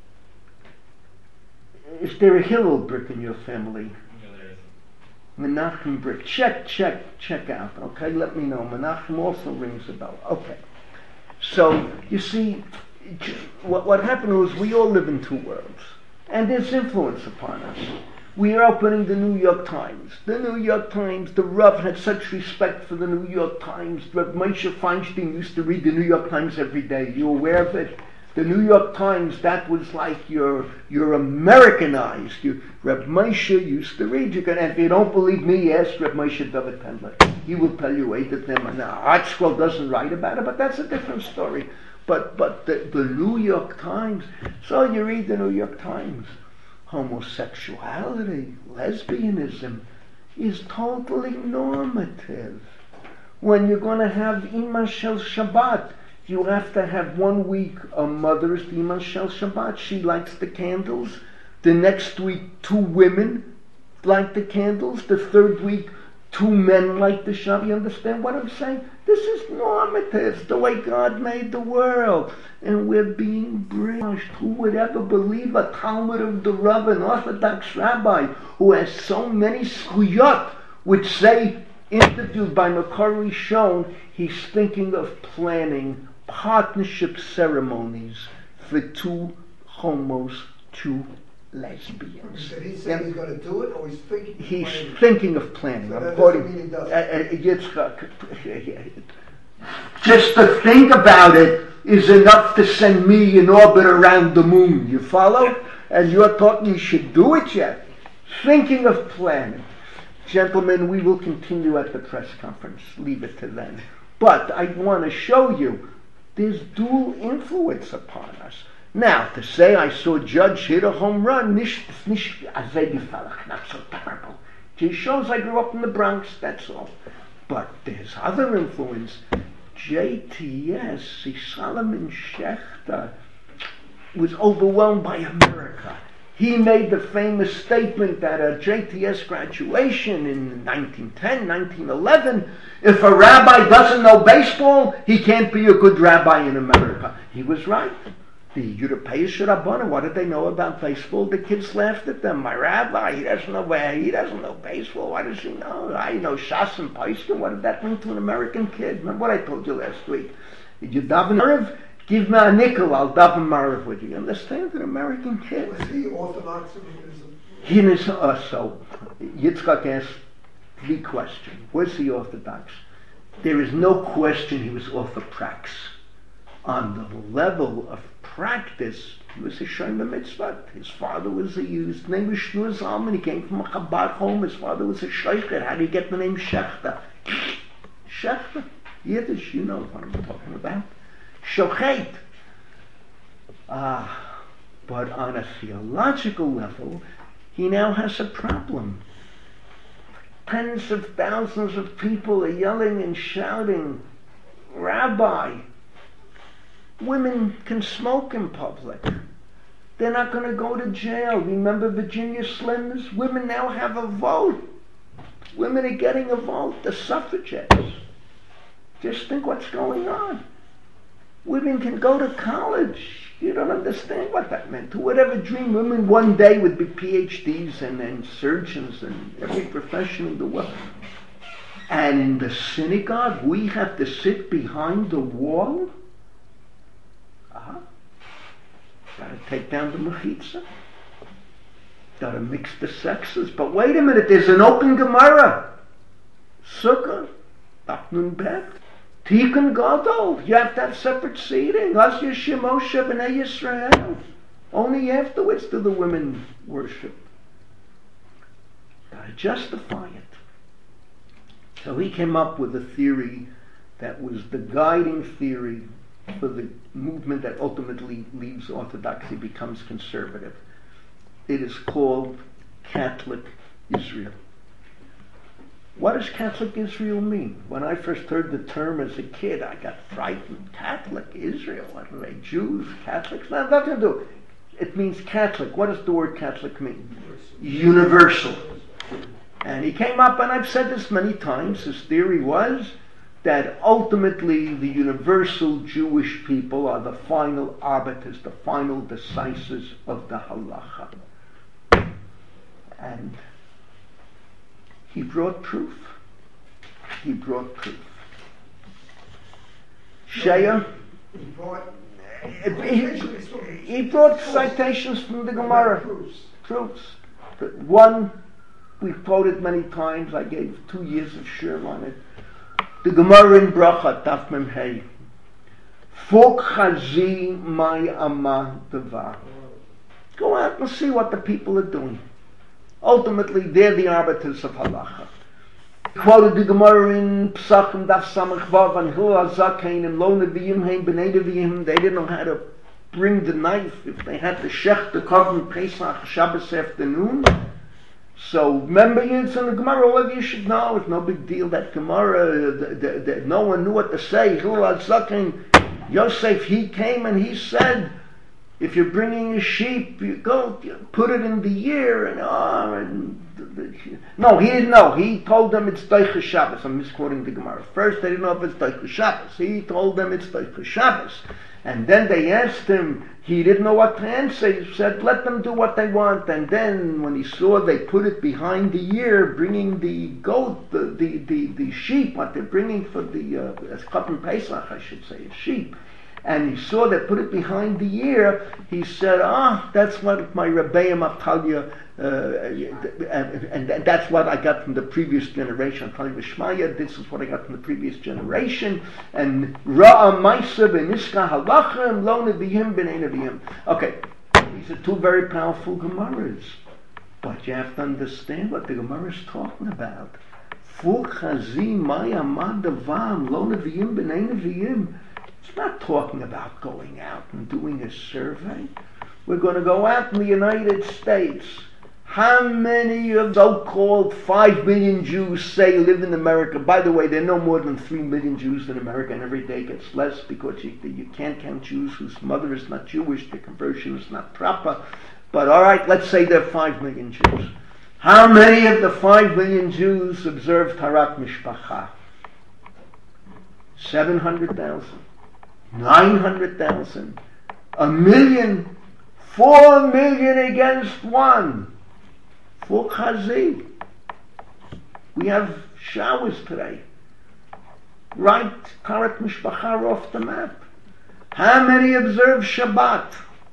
Is there a Hillel Brick in your family? No, there isn't. Menachem Brick. Check, check, check out. Okay, let me know. Menachem also rings a bell. Okay. So, you see, what, what happened was we all live in two worlds. And there's influence upon us. We are opening the New York Times. The New York Times, the Rav had such respect for the New York Times. Rav Moshe Feinstein used to read the New York Times every day. You aware of it? The New York Times, that was like your your Americanized. You, Rav Moshe used to read. You can, if you don't believe me, ask Rav Moshe David Tendler. He will tell you eight of them. And now Artscroll doesn't write about it, but that's a different story. But but the, the New York Times. So you read the New York Times. Homosexuality, lesbianism is totally normative. When you're going to have Ima Shel Shabbat, you have to have one week a mother's Ima Shel Shabbat. She likes the candles. The next week, two women like the candles. The third week, two men like the Shabbat. You understand what I'm saying? This is normative. It's the way God made the world. And we're being brainwashed. Who would ever believe a Talmud of the Rav, an Orthodox rabbi, who has so many schuyot, which say, interviewed by Makari Shon, he's thinking of planning partnership ceremonies for two homos, two lesbians. Did he say he's going to do it, or he's thinking? He's planning? thinking of planning. So that According, doesn't mean he does uh, uh, Yitzchak, just to think about it is enough to send me in orbit around the moon. You follow? And you're talking you should do it yet. Thinking of planning. Gentlemen, we will continue at the press conference. Leave it to them. But I want to show you there's dual influence upon us. Now, to say I saw Judge hit a home run, nicht, nicht, not so terrible. It shows I grew up in the Bronx, that's all. But there's other influence. J T S, see, Solomon Schechter was overwhelmed by America. He made the famous statement at a J T S graduation in nineteen ten, nineteen eleven, if a rabbi doesn't know baseball, he can't be a good rabbi in America. He was right. The Europeans Rabbanim, what did they know about baseball? The kids laughed at them. My rabbi, he doesn't know where, he doesn't know baseball. What does he know? I know Shas and Paiskin. What did that mean to an American kid? Remember what I told you last week? Did you daven Maariv? Give me a nickel, I'll daven Maariv with you. You understand? An American kid. Was he Orthodox in Judaism? He is also. Yitzchak asked the question. Was he Orthodox? There is no question he was Orthoprax. On the level of practice, he was a Shomer Mitzvah. His father was a Jew. His name was Shneur Zalman. He came from a Chabad home. His father was a Shoicher. How do you get the name Schechter? Schechter? Yiddish, you know what I'm talking about. Shochet. Ah, but on a theological level, he now has a problem. Tens of thousands of people are yelling and shouting, Rabbi, women can smoke in public. They're not going to go to jail. Remember Virginia Slims? Women now have a vote. Women are getting a vote. The suffragettes. Just think what's going on. Women can go to college. You don't understand what that meant. Who would ever dream women one day would be P H Ds and, and surgeons and every profession in the world? And in the synagogue, we have to sit behind the wall? Uh-huh. Gotta take down the mechitza. Gotta mix the sexes. But wait a minute, there's an open Gemara. Sukkah, Daf Nun Bet, Tikkun Gadol. You have to have separate seating. As Yeshua Moshe B'nai Yisrael. Only afterwards do the women worship. Gotta justify it. So he came up with a theory that was the guiding theory for the movement that ultimately leaves Orthodoxy, becomes conservative. It is called Catholic Israel. What does Catholic Israel mean? When I first heard the term as a kid, I got frightened. Catholic Israel? What are they, Jews, Catholics? No, nothing to do. It means Catholic. What does the word Catholic mean? Universal. And he came up, and I've said this many times, his theory was that ultimately the universal Jewish people are the final arbiters, the final decisors of the halacha. And he brought proof. He brought proof. Shea, He brought, he, he brought citations from the Gemara. Proofs. One, we've quoted many times. I gave two years of shir on it. The Gemara in Bracha, Daf Mem Hey. Fok chazi mai ama devar. Go out and see what the people are doing. Ultimately, they're the arbiters of halacha. Quoted the Gemara in Psachim Daf Samach Vav and Hil Azakeinim Lo Neviim Hein Bnei Neviim. They didn't know how to bring the knife if they had to shech the korban Pesach Shabbos afternoon. So remember, it's in the Gemara. All of you should know it's no big deal. That Gemara, the, the, the, no one knew what to say. Hil Azakein Yosef, he came and he said, if you're bringing a sheep, you go you put it in the ear, and, oh, and the, the, No, he didn't know. He told them it's Doicha Shabbos. I'm misquoting the Gemara. First, they didn't know if it's Doicha Shabbos. He told them it's Doicha Shabbos. And then they asked him, he didn't know what to answer. He said, let them do what they want. And then when he saw they put it behind the ear, bringing the goat, the, the, the, the sheep, what they're bringing for the, uh, as Korban Pesach, I should say, a sheep. And he saw they put it behind the ear, he said, ah, that's what my Rebbeim Achalia, uh, and, and that's what I got from the previous generation. This is what I got from the previous generation. And Ra'a Maisa B'Niska Halachim Lo Nevi'im B'nei Nevi'im. Okay, these are two very powerful Gemaras. But you have to understand what the Gemara is talking about. Fu Chazi Maya Madavam Lo Nevi'im B'nei Nevi'im. It's not talking about going out and doing a survey. We're going to go out in the United States. How many of so-called five million Jews say live in America? By the way, there are no more than three million Jews in America, and every day gets less because you, you can't count Jews whose mother is not Jewish, the conversion is not proper. But all right, let's say there are five million Jews. How many of the five million Jews observe Taharat Mishpacha? seven hundred thousand. Nine hundred thousand, a million, four million against one. For Chazi. We have showers today. Right, Taharat Mishpacha off the map. How many observe Shabbat?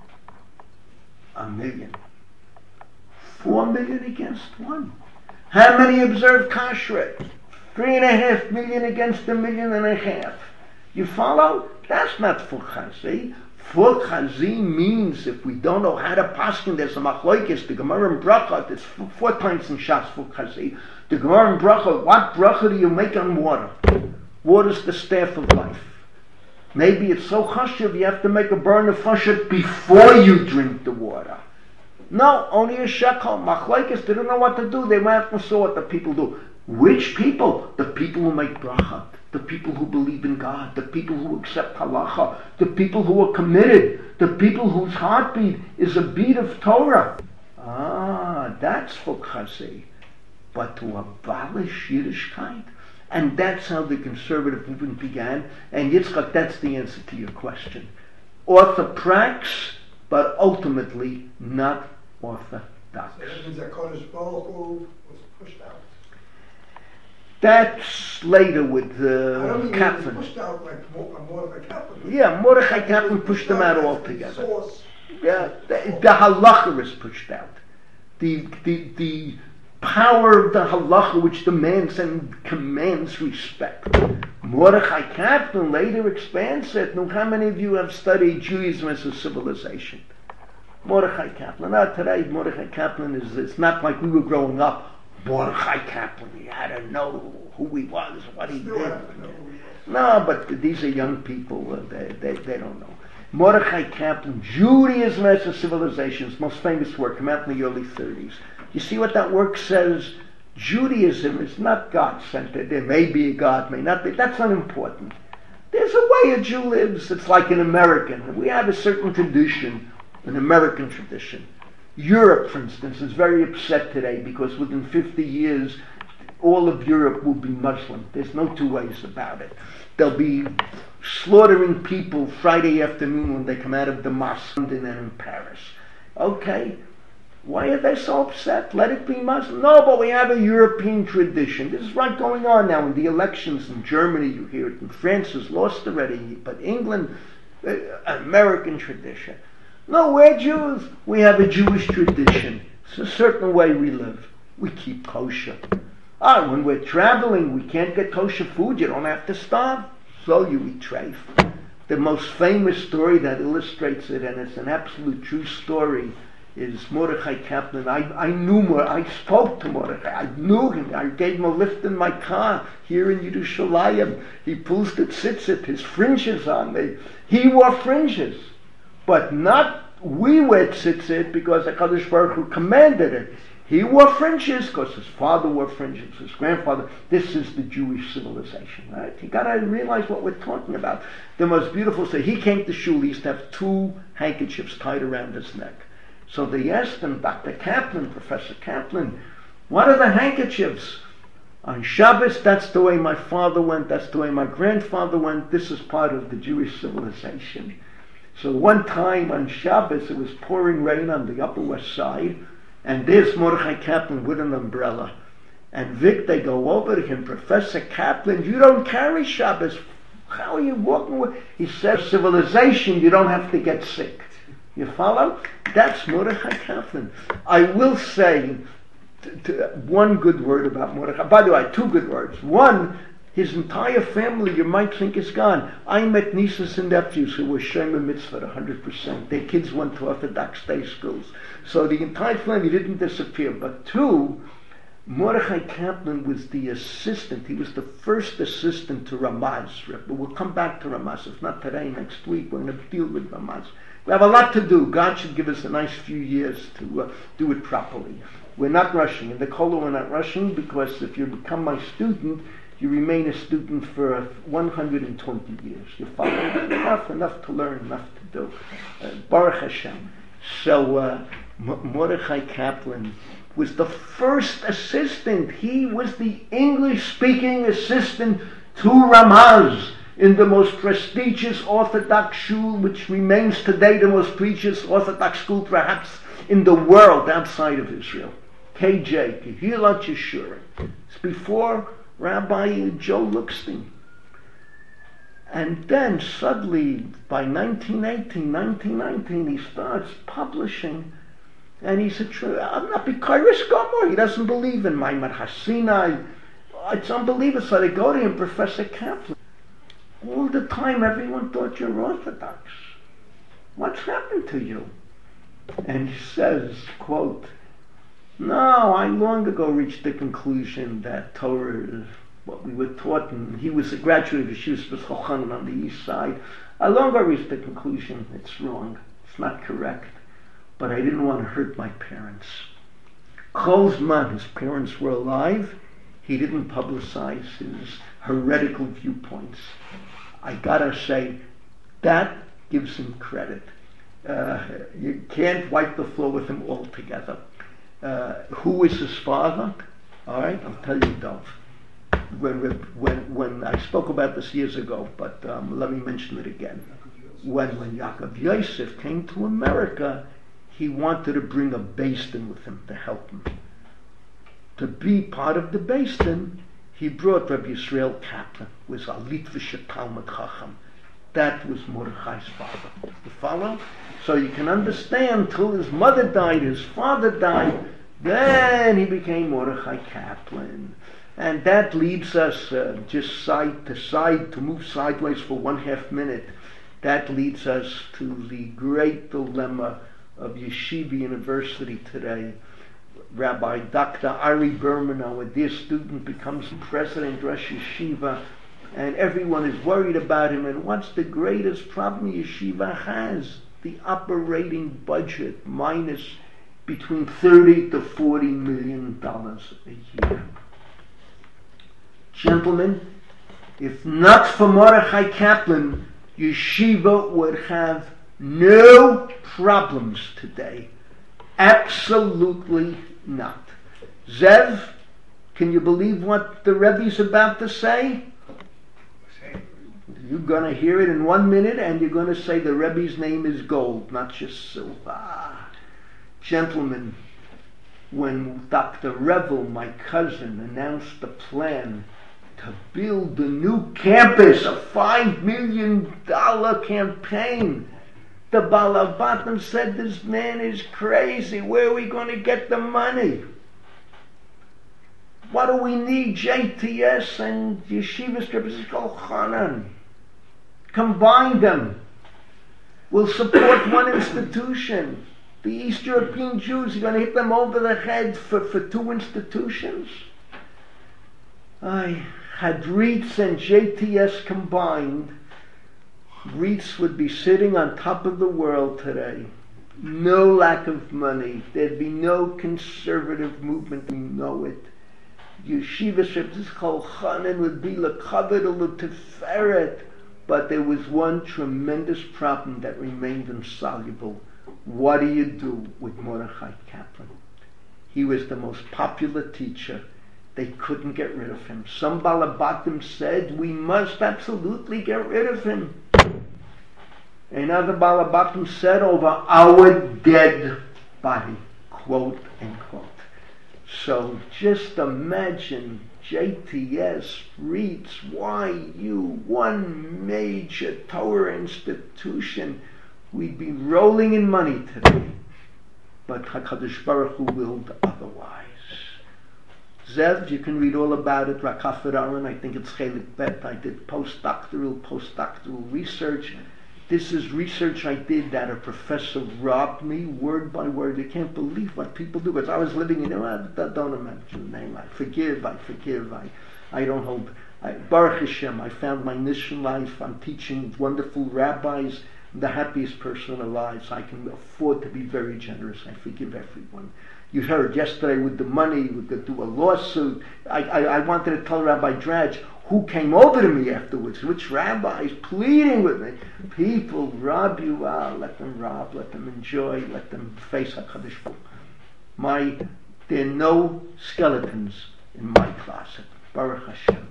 A million. Four million against one. How many observe Kashrut? Three and a half million against a million and a half. You follow? That's not Fur Chazi. Fur Chazi means if we don't know how to paskin, there's a machlokes. The Gemara in Bracha, it's four times in Shas Fur Chazi. The Gemara in Bracha, what bracha do you make on water? Water's the staff of life. Maybe it's so chashuv you have to make a burn of fashut before you drink the water. No, only a shekel. Machlokes, they don't know what to do. They went and saw what the people do. Which people? The people who make bracha. The people who believe in God, the people who accept halacha, the people who are committed, the people whose heartbeat is a beat of Torah. Ah, that's for Chazi. But to abolish Yiddishkeit, and that's how the conservative movement began. And Yitzchak, that's the answer to your question. Orthoprax, but ultimately not orthodox. So that means that Kodesh Baruch Hu was pushed out. That's later with uh, I don't mean Kaplan. pushed out like Mordechai Kaplan. Yeah, Mordechai Kaplan pushed them out altogether. Yeah, the, the halacha is pushed out. The, the, the power of the halacha which demands and commands respect. Mordechai Kaplan later expands it. Now, how many of you have studied Judaism as a civilization? Mordechai Kaplan. Now, today, Mordechai Kaplan is, it's not like we were growing up. Mordechai Kaplan, you had to know who he was, what he Still did. have to know who he was. No, but these are young people, uh, they, they, they don't know. Mordechai Kaplan, Judaism as a civilization, his most famous work, came out in the early thirties. You see what that work says? Judaism is not God-centered. There may be a God, may not be. That's not important. There's a way a Jew lives. It's like an American. We have a certain tradition, an American tradition. Europe, for instance, is very upset today because within fifty years, all of Europe will be Muslim. There's no two ways about it. They'll be slaughtering people Friday afternoon when they come out of the mosque in London and in Paris. Okay, why are they so upset? Let it be Muslim. No, but we have a European tradition. This is right going on now in the elections in Germany. You hear it. And France has lost already, but England, uh, American tradition. No, we're Jews. We have a Jewish tradition. It's a certain way we live. We keep kosher. Ah, when we're traveling, we can't get kosher food. You don't have to starve. So you eat treif. The most famous story that illustrates it, and it's an absolute true story, is Mordechai Kaplan. I, I knew more. I spoke to Mordechai. I knew him. I gave him a lift in my car here in Yerushalayim. He pulls the tzitzit, his fringes on me. He wore fringes. But not we wear tzitzit because HaKadosh Baruch Hu commanded it. He wore fringes because his father wore fringes, his grandfather. This is the Jewish civilization, right? You got to realize what we're talking about. The most beautiful thing, he came to shul, he used to have two handkerchiefs tied around his neck. So they asked him, Doctor Kaplan, Professor Kaplan, What are the handkerchiefs? On Shabbos, that's the way my father went, that's the way my grandfather went. This is part of the Jewish civilization. So one time on Shabbos, it was pouring rain on the Upper West Side, and there's Mordechai Kaplan with an umbrella. And Vic, they go over to him, Professor Kaplan, you don't carry Shabbos. How are you walking with? He says, civilization, you don't have to get sick. You follow? That's Mordechai Kaplan. I will say t- t- one good word about Mordechai. By the way, two good words. One, his entire family, you might think, is gone. I met nieces and nephews who were Shomer Mitzvah one hundred percent. Their kids went to Orthodox day schools. So the entire family didn't disappear. But two, Mordechai Kaplan was the assistant. He was the first assistant to Ramaz. But we'll come back to Ramaz. If not today, next week, we're going to deal with Ramaz. We have a lot to do. God should give us a nice few years to uh, do it properly. We're not rushing. In the Kola, we're not rushing, because if you become my student, you remain a student for one hundred twenty years. You follow enough, enough to learn, enough to do. Uh, Baruch Hashem. So uh, M- Mordechai Kaplan was the first assistant. He was the English-speaking assistant to Ramaz in the most prestigious Orthodox shul, which remains today the most prestigious Orthodox school perhaps in the world outside of Israel. K J, Kehilat Yeshurim. It's before Rabbi Joe Lookstein. And then suddenly, by nineteen eighteen, nineteen nineteen, he starts publishing. And he said, I'm not Bikairis Gomor. He doesn't believe in Maimar Hasinai. It's unbelievable. So they go to him, Professor Kaplan. All the time, everyone thought you're Orthodox. What's happened to you? And he says, quote, no, I long ago reached the conclusion that Torah is what we were taught, and he was a graduate of Yeshivas B'Chochanan on the east side. I long ago reached the conclusion it's wrong, it's not correct, but I didn't want to hurt my parents. Kolzman, his parents were alive, he didn't publicize his heretical viewpoints. I gotta say, that gives him credit. Uh, you can't wipe the floor with him altogether. Uh, who is his father? All right, I'll tell you, Dov. When, when, when I spoke about this years ago, but um, let me mention it again. When, when Yaakov Yosef came to America, he wanted to bring a Beis Din with him to help him. To be part of the Beis Din, he brought Rabbi Yisrael Kaplan, who was a Litvische Talmud Chacham. That was Mordechai's father. You follow? So you can understand, till his mother died, his father died, then he became Mordechai Kaplan. And that leads us, uh, just side to side, to move sideways for one half minute, that leads us to the great dilemma of Yeshiva University today. Rabbi Doctor Ari Berman, our dear student, becomes president Rosh Yeshiva, and everyone is worried about him. And what's the greatest problem Yeshiva has? The operating budget minus between thirty to forty million dollars a year. Gentlemen, if not for Mordechai Kaplan, Yeshiva would have no problems today. Absolutely not. Zev, can you believe what the Rebbe's about to say? You're going to hear it in one minute, and you're going to say the Rebbe's name is gold, not just silver. Gentlemen, when Doctor Revel, my cousin, announced the plan to build the new campus, a five million dollars campaign, the Balabatim said, this man is crazy. Where are we going to get the money? What do we need? J T S and Yeshiva Shkochanan. Combine them. We'll support one institution. The East European Jews, you're going to hit them over the head for, for two institutions? I had REITs and J T S combined. REITs would be sitting on top of the world today. No lack of money. There'd be no conservative movement. We know it. Yeshiva Shkochanan would be l'kavod u'leteferet. But there was one tremendous problem that remained insoluble. What do you do with Mordechai Kaplan? He was the most popular teacher. They couldn't get rid of him. Some Balabatim said, we must absolutely get rid of him. Another Balabatim said, over our dead body, quote unquote. So just imagine J T S, REITs, Y U, one major Torah institution. We'd be rolling in money today. But HaKadosh Baruch Hu willed otherwise. Zev, you can read all about it. Rakafir Aaron, I think it's Chelik Bet. I did postdoctoral, postdoctoral research. This is research I did that a professor robbed me word by word. You can't believe what people do. Because I was living in, I don't imagine the name. I forgive, I forgive, I, I don't hold. I, Baruch Hashem, I found my mission life. I'm teaching wonderful rabbis. I'm the happiest person alive. So I can afford to be very generous. I forgive everyone. You heard yesterday with the money, we could do a lawsuit. I, I, I wanted to tell Rabbi Drudge who came over to me afterwards, which rabbis pleading with me. People rob you out, let them rob, let them enjoy, let them face HaKadosh Baruch Hu. My, there are no skeletons in my closet. Baruch Hashem.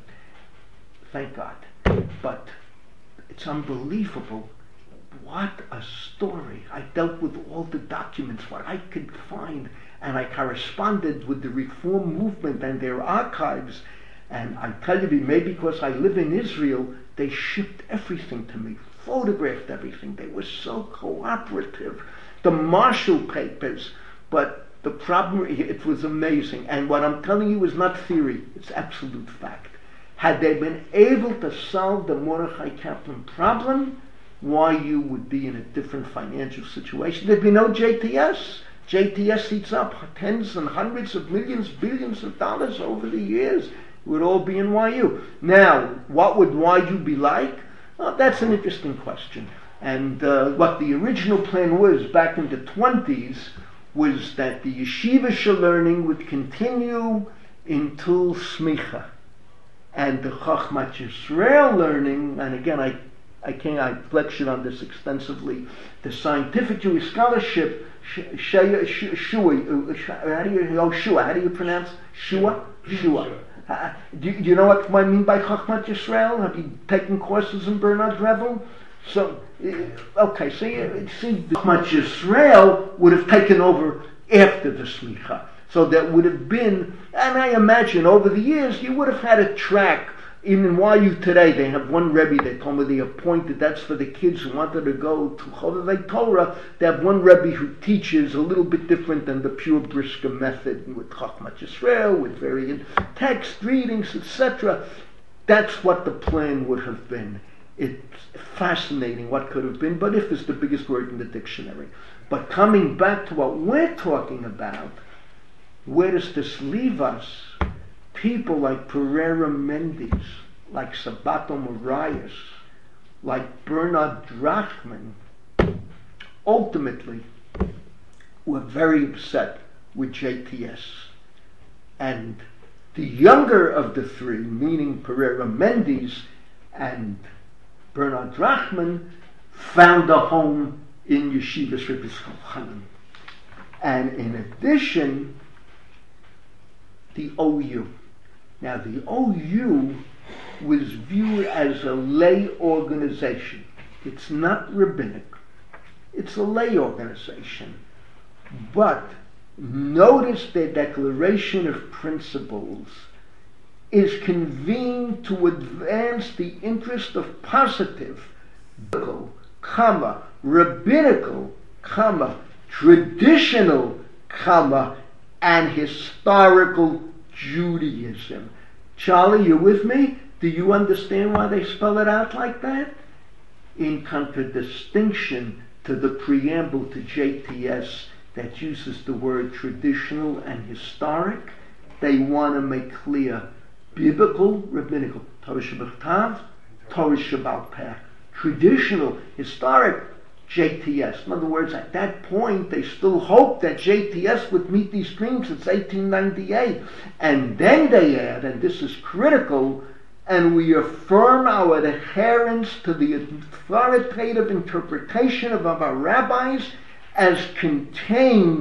Thank God. But it's unbelievable. What a story. I dealt with all the documents, what I could find, and I corresponded with the Reform movement and their archives. And I tell you, maybe because I live in Israel, they shipped everything to me, photographed everything. They were so cooperative. The Marshall Papers, but the problem, it was amazing. And what I'm telling you is not theory, it's absolute fact. Had they been able to solve the Mordechai Kaplan problem, Y U would be in a different financial situation. There'd be no J T S. J T S eats up tens and hundreds of millions, billions of dollars over the years. It would all be in Y U. Now, what would Y U be like? Well, that's an interesting question. And uh, what the original plan was back in the twenties was that the yeshivish learning would continue until Smicha. And the Chachmat Yisrael learning, and again, I I can't, I lectured on this extensively, the scientific Jewish scholarship, Shua, how do you, oh, Shua, how do you pronounce? Shua? Shua. Uh, do, do you know what I mean by Chachmat Yisrael? Have you taken courses in Bernard Revel? So, uh, okay, so you see, the Chachmat Yisrael would have taken over after the Smicha. So that would have been, and I imagine over the years, you would have had a track. Even in Y U today, they have one Rebbe, they told me they appointed, that's for the kids who wanted to go to Chovevei Torah. They have one Rebbe who teaches a little bit different than the pure Brisker method, with Chachmat Yisrael, with variant text, readings, et cetera. That's what the plan would have been. It's fascinating what could have been, but if is the biggest word in the dictionary. But coming back to what we're talking about, where does this leave us? People like Pereira Mendes, like Sabato Marias, like Bernard Drachman, ultimately were very upset with J T S. And the younger of the three, meaning Pereira Mendes and Bernard Drachman, found a home in Yeshivas Rebbe Chanan. And in addition, the O U. Now, the O U was viewed as a lay organization. It's not rabbinic. It's a lay organization. But notice their declaration of principles is convened to advance the interest of positive, biblical, comma, rabbinical, comma, traditional, comma, and historical Judaism. Charlie, you with me? Do you understand why they spell it out like that? In contradistinction to the preamble to J T S that uses the word traditional and historic, they want to make clear biblical, rabbinical, Torah Shabbat, Torah Shabbat Peh, traditional, historic, J T S. In other words, at that point, they still hoped that J T S would meet these dreams since eighteen ninety-eight. And then they add, and this is critical, and we affirm our adherence to the authoritative interpretation of our rabbis as contained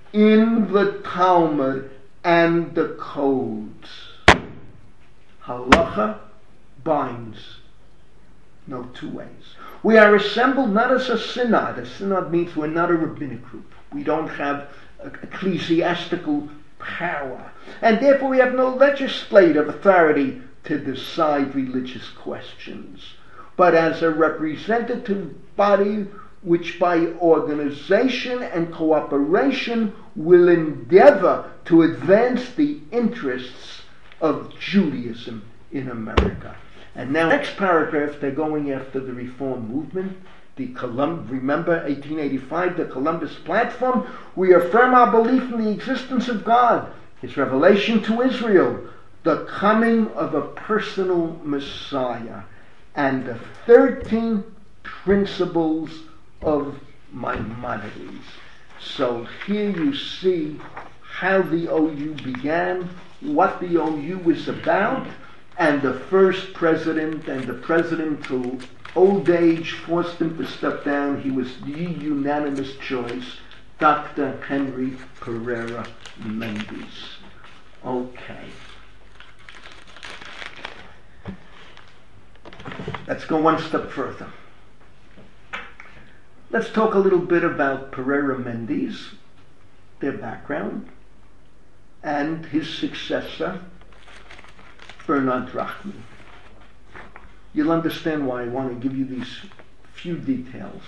in the Talmud and the codes. Halacha binds. No two ways. We are assembled not as a synod. A synod means we're not a rabbinic group. We don't have ecclesiastical power. And therefore we have no legislative authority to decide religious questions. But as a representative body which by organization and cooperation will endeavor to advance the interests of Judaism in America. And now, next paragraph, they're going after the Reform movement. The Colum- remember, eighteen eighty-five, the Columbus Platform. We affirm our belief in the existence of God, His revelation to Israel, the coming of a personal Messiah, and the thirteen principles of Maimonides. So here you see how the O U began, what the O U was about, and the first president, and the president till old age forced him to step down. He was the unanimous choice, Doctor Henry Pereira Mendes. Okay. Let's go one step further. Let's talk a little bit about Pereira Mendes, their background, and his successor, Bernard Drachman. You'll understand why I want to give you these few details.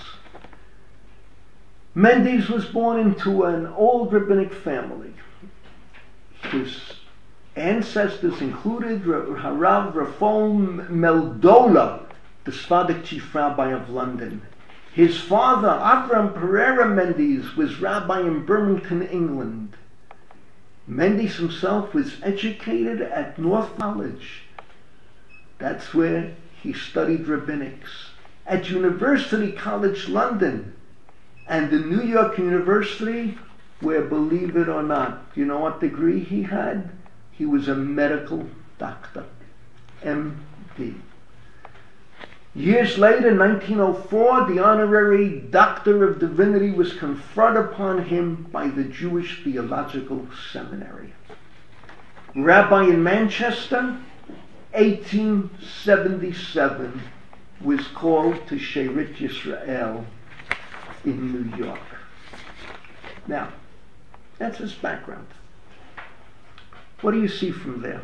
Mendes was born into an old rabbinic family. His ancestors included Harav Rafal Meldola, the Sephardic chief rabbi of London. His father, Avram Pereira Mendes, was rabbi in Birmingham, England. Mendes himself was educated at North College. That's where he studied rabbinics. At University College London and the New York University, where, believe it or not, you know what degree he had? He was a medical doctor, M D. Years later, nineteen oh four, the honorary Doctor of Divinity was conferred upon him by the Jewish Theological Seminary. Rabbi in Manchester, eighteen seventy-seven, was called to Sherit Yisrael in New York. Now, that's his background. What do you see from there?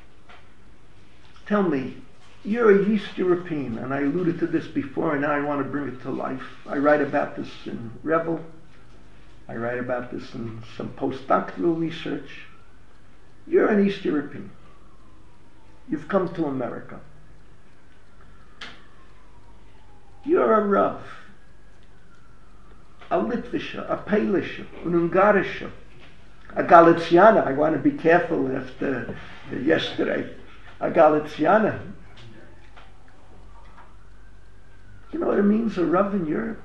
Tell me, you're a East European, and I alluded to this before, and now I want to bring it to life. I write about this in Rebel. I write about this in some postdoctoral research. You're an East European. You've come to America. You're a Rav, a Litvischer, a Palischer, an Ungarischer, a Galiciana. I want to be careful after yesterday. A Galiciana. You know what it means, a Rav in Europe?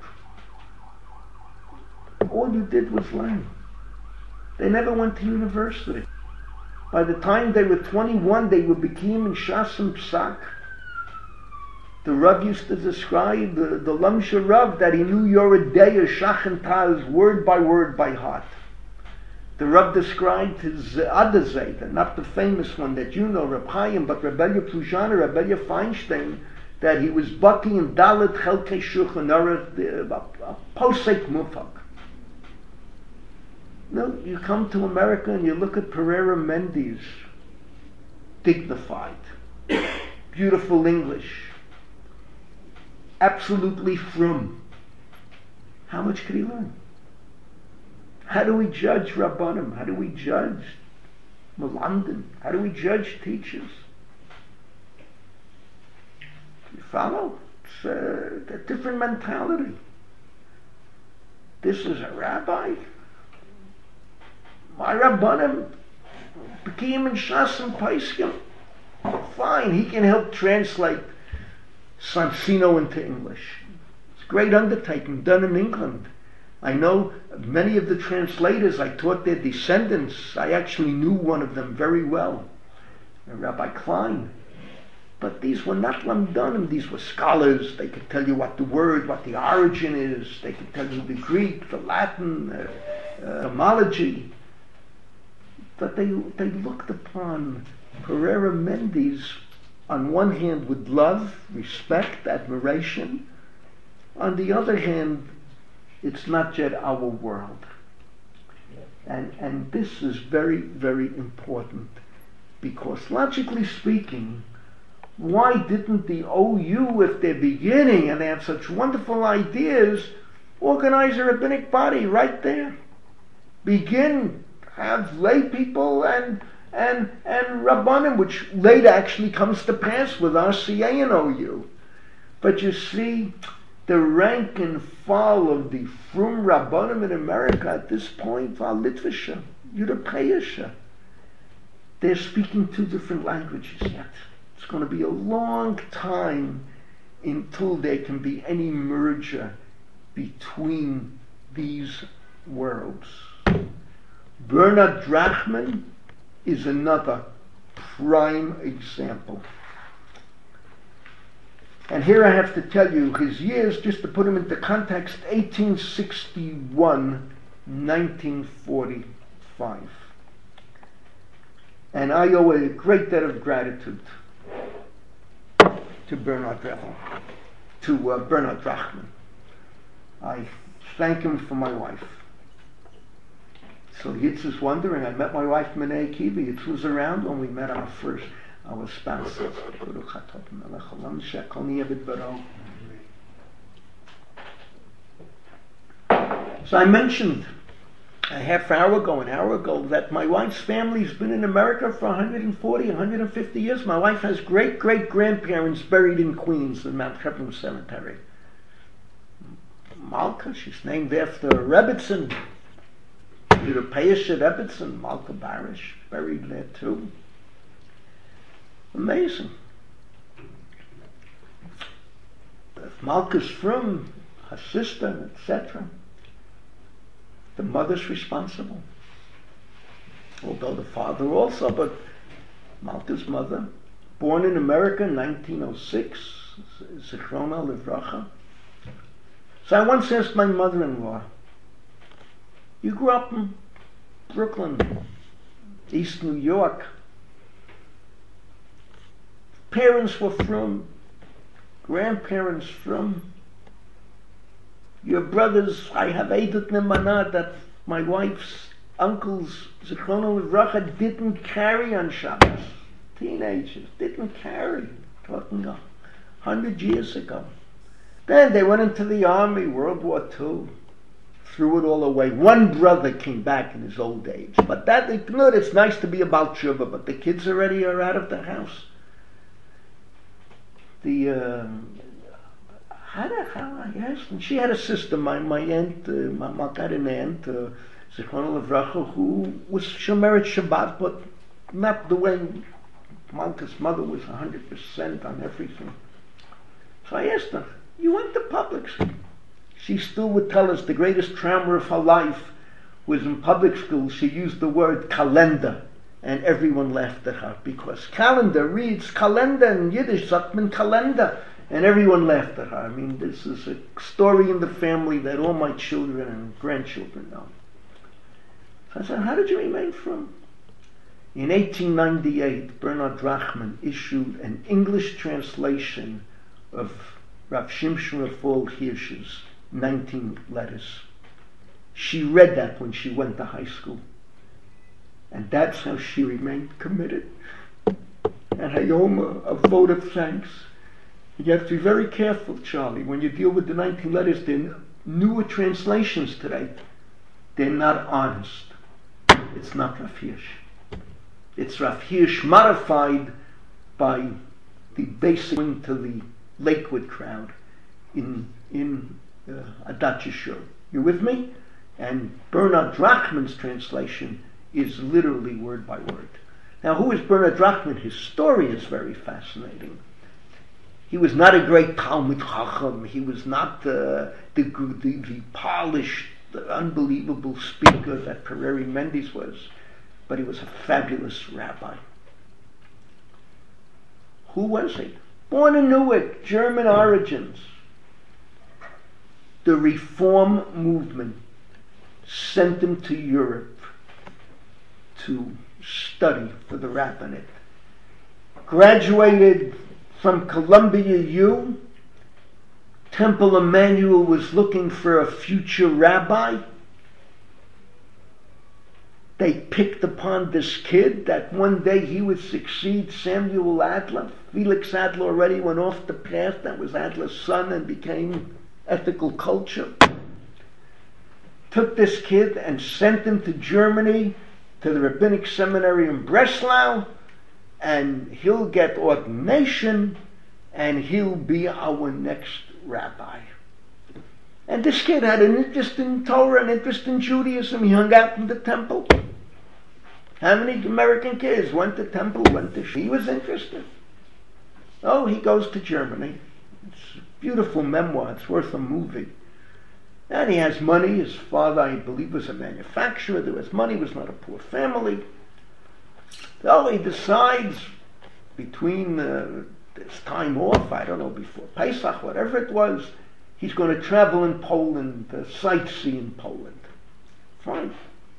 All you did was learn. They never went to university. By the time they were twenty-one, they were Bekim and Shas and Psak. The Rav used to describe the, the Lamsha Rav that he knew Yoredeya, Shach and Taz word by word by heart. The Rav described his Adazayt, not the famous one that you know, Reb Chaim, but Rebbelia Plujana, Rebbelia Feinstein, that he was Baki in Dalet Chelkei Shulchan Aruch, a posek mufak. No, you come to America and you look at Pereira Mendes, dignified, beautiful English, absolutely frum. How much could he learn? How do we judge Rabbanim? How do we judge Melandim? How do we judge teachers? You follow? It's a, a different mentality. This is a rabbi. My Rabbanim, Bekim and Shas and Paiskim. Fine, he can help translate Sansino into English. It's a great undertaking done in England. I know many of the translators, I taught their descendants. I actually knew one of them very well, Rabbi Klein. But these were not lamdanim, these were scholars. They could tell you what the word, what the origin is. They could tell you the Greek, the Latin. Uh, uh, homology, but they, they looked upon Pereira Mendes on one hand with love, respect, admiration. On the other hand, it's not yet our world. And, and this is very, very important, because logically speaking, why didn't the O U, if they're beginning and they have such wonderful ideas, organize a rabbinic body right there? Begin, have lay people and and and Rabbanim, which later actually comes to pass with R C A and O U. But you see, the rank and file of the Frum Rabbanim in America at this point are Litvisha, Europäische. They're speaking two different languages yet. It's going to be a long time until there can be any merger between these worlds. Bernard Drachman is another prime example. And here I have to tell you his years, just to put him into context: eighteen sixty-one, nineteen forty-five. And I owe a great debt of gratitude to Bernard Drachman, to uh, Bernard Drachman. I thank him for my wife. So Yitz is wondering, I met my wife Menei Kibi. Yitz was around when we met our first, our spouses. So I mentioned a half hour ago, an hour ago, that my wife's family's been in America for one hundred forty, one hundred fifty years. My wife has great-great-grandparents buried in Queens in Mount Hebron Cemetery. Malka, she's named after Rebbitzin, Europäische Rebbitzin, Malka Barish, buried there too. Amazing. If Malka's from her sister, et cetera, the mother's responsible. Although the father also, but Malka's mother, born in America in nineteen oh six, Zichrona Livracha. So I once asked my mother-in-law, you grew up in Brooklyn, East New York. Parents were from, grandparents from. Your brothers, I have Eidet Nemanah that my wife's uncles, Zichrono Livracha, didn't carry on Shabbos. Teenagers, didn't carry. Talking a hundred years ago. Then they went into the army, World War Two. Threw it all away. One brother came back in his old age. But that, you know, it's nice to be about Tshuva, but the kids already are out of the house. The, uh, how the hell I asked? And she had a sister, my, my aunt, uh, my mom had an aunt, uh, Zichrono Livracha, who was Shomeret Shabbat, but not the way Malka's mother was one hundred percent on everything. So I asked her, you went to public school? She still would tell us the greatest trauma of her life was in public school. She used the word calendar, and everyone laughed at her, because calendar reads calendar in Yiddish, sagt man calendar, and everyone laughed at her. I mean, this is a story in the family that all my children and grandchildren know. So I said, how did you remain frum? In eighteen ninety-eight, Bernard Drachman issued an English translation of Rav Shimshon Raphael Hirsch's nineteen letters. She read that when she went to high school. And that's how she remained committed. And Hayoma, a vote of thanks. You have to be very careful, Charlie, when you deal with the nineteen letters. They're newer translations today. They're not honest. It's not Rav Hirsch. It's Rav Hirsch modified by the basic wing to the Lakewood crowd in in uh, Adat Yeshua. You with me? And Bernard Drachman's translation is literally word by word. Now, who is Bernard Drachman? His story is very fascinating. He was not a great Talmud Chacham. He was not the the, the, the polished, the unbelievable speaker that Pereira Mendes was, but he was a fabulous rabbi. Who was he? Born in Newark, German origins. The Reform movement sent him to Europe to study for the rabbinate. Graduated from Columbia U. Temple Emmanuel was looking for a future rabbi. They picked upon this kid that one day he would succeed Samuel Adler. Felix Adler already went off the path. That was Adler's son and became ethical culture. Took this kid and sent him to Germany, to the rabbinic seminary in Breslau, and he'll get ordination and he'll be our next rabbi. And this kid had an interest in Torah, an interest in Judaism. He hung out in the temple. How many American kids went to temple, went to He was interested. Oh, he goes to Germany. It's a beautiful memoir. It's worth a movie. And he has money. His father, I believe, was a manufacturer. There was money. It was not a poor family. So he decides between uh, this time off, I don't know, before Pesach, whatever it was, he's going to travel in Poland, uh, sightsee in Poland. Fine.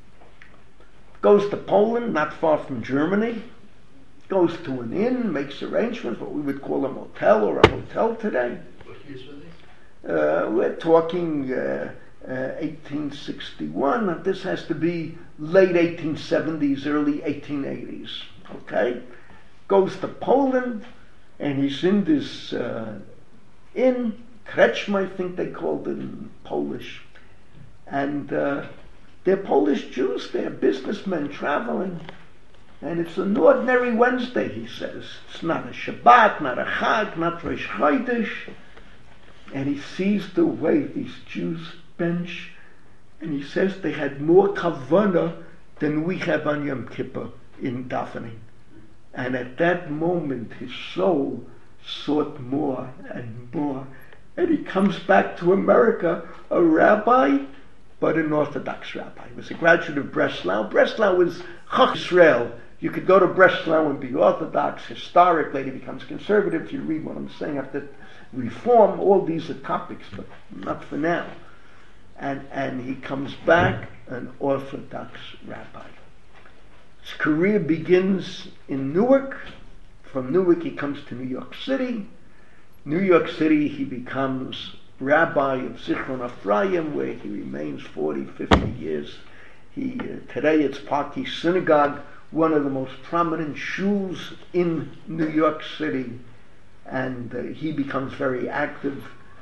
Goes to Poland, not far from Germany. Goes to an inn, makes arrangements, what we would call a motel or a hotel today. What years were these? Uh, we're talking uh, uh, eighteen sixty-one. This has to be late eighteen seventies, early eighteen eighties. Okay? Goes to Poland, and he's in this uh, inn, Kretschma, I think they called it in Polish. And uh, they're Polish Jews, they're businessmen traveling. And it's an ordinary Wednesday, he says. It's not a Shabbat, not a Chag, not Rosh Chodesh. And he sees the way these Jews bench, and he says they had more kavanah than we have on Yom Kippur in davening. And at that moment, his soul sought more and more. And he comes back to America, a rabbi, but an Orthodox rabbi. He was a graduate of Breslau. Breslau was Chach Israel. You could go to Breslau and be Orthodox. Historically, he becomes conservative. If you read what I'm saying, after reform, all these are topics, but not for now. And, and he comes back an Orthodox rabbi. His career begins in Newark. From Newark he comes to New York City. New York City he becomes rabbi of Zichron Ephraim, where he remains forty, fifty years. He, uh, today it's Park East Synagogue, one of the most prominent shuls in New York City. And uh, he becomes very active,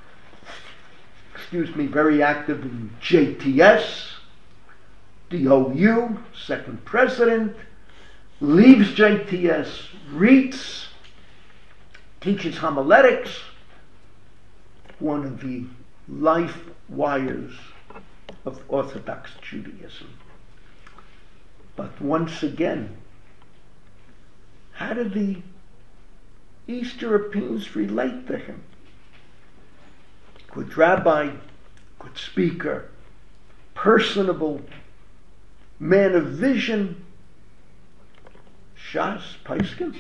excuse me, very active in J T S, the O U, second president, leaves J T S, reads, teaches homiletics, one of the life wires of Orthodox Judaism. But once again, how did the East Europeans relate to him? Good rabbi, good speaker, personable, man of vision, Shas, Paiskin.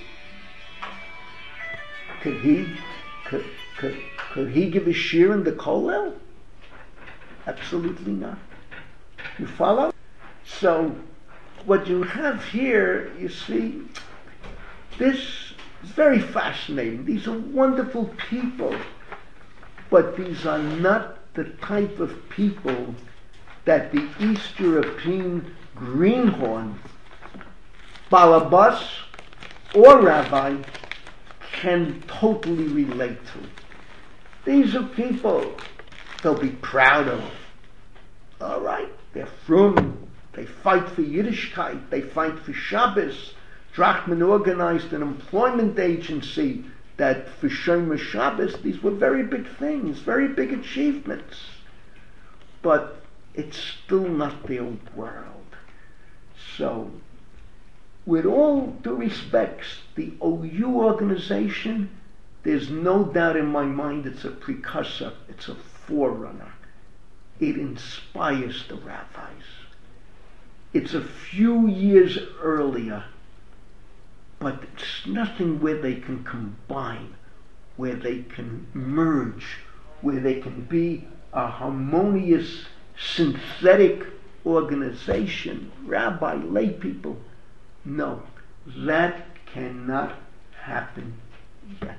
Could he, could, could, could he give a shir in the Kollel? Absolutely not. You follow? So, what you have here, you see, this is very fascinating. These are wonderful people, but these are not the type of people that the East European greenhorn, balabas, or rabbi can totally relate to. These are people they'll be proud of. All right, they're frum. They fight for Yiddishkeit. They fight for Shabbos. Drachman organized an employment agency that for Shomer Shabbos, these were very big things, very big achievements. But it's still not their world. So, with all due respects, the O U organization, there's no doubt in my mind it's a precursor, it's a forerunner. It inspires the rabbis. It's a few years earlier, but it's nothing where they can combine, where they can merge, where they can be a harmonious, synthetic organization, rabbi, lay people. No, that cannot happen yet.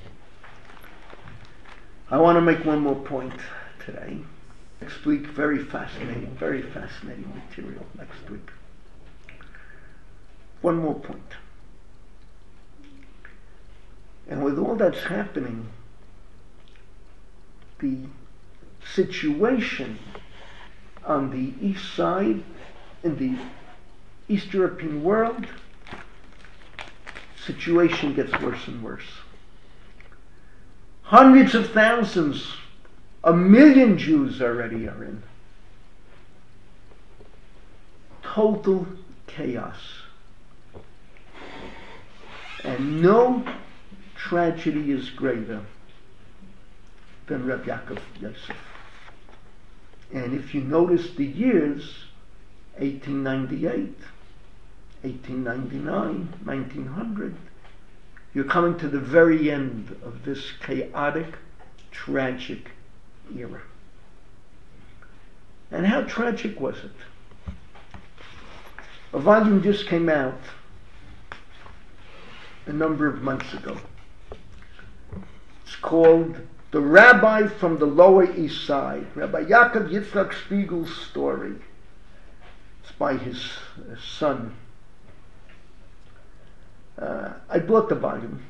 I want to make one more point today. Next week, very fascinating, very fascinating material next week. One more point. And with all that's happening, the situation on the east side, in the East European world, situation gets worse and worse. Hundreds of thousands, a million Jews already are in total chaos. And no tragedy is greater than Reb Yaakov Yosef. And if you notice the years, eighteen ninety-eight, eighteen ninety-nine, nineteen hundred, you're coming to the very end of this chaotic, tragic era. And how tragic was it? A volume just came out a number of months ago. It's called The Rabbi from the Lower East Side, Rabbi Yaakov Yitzchak Spiegel's story. It's by his uh, son. Uh, I bought the volume.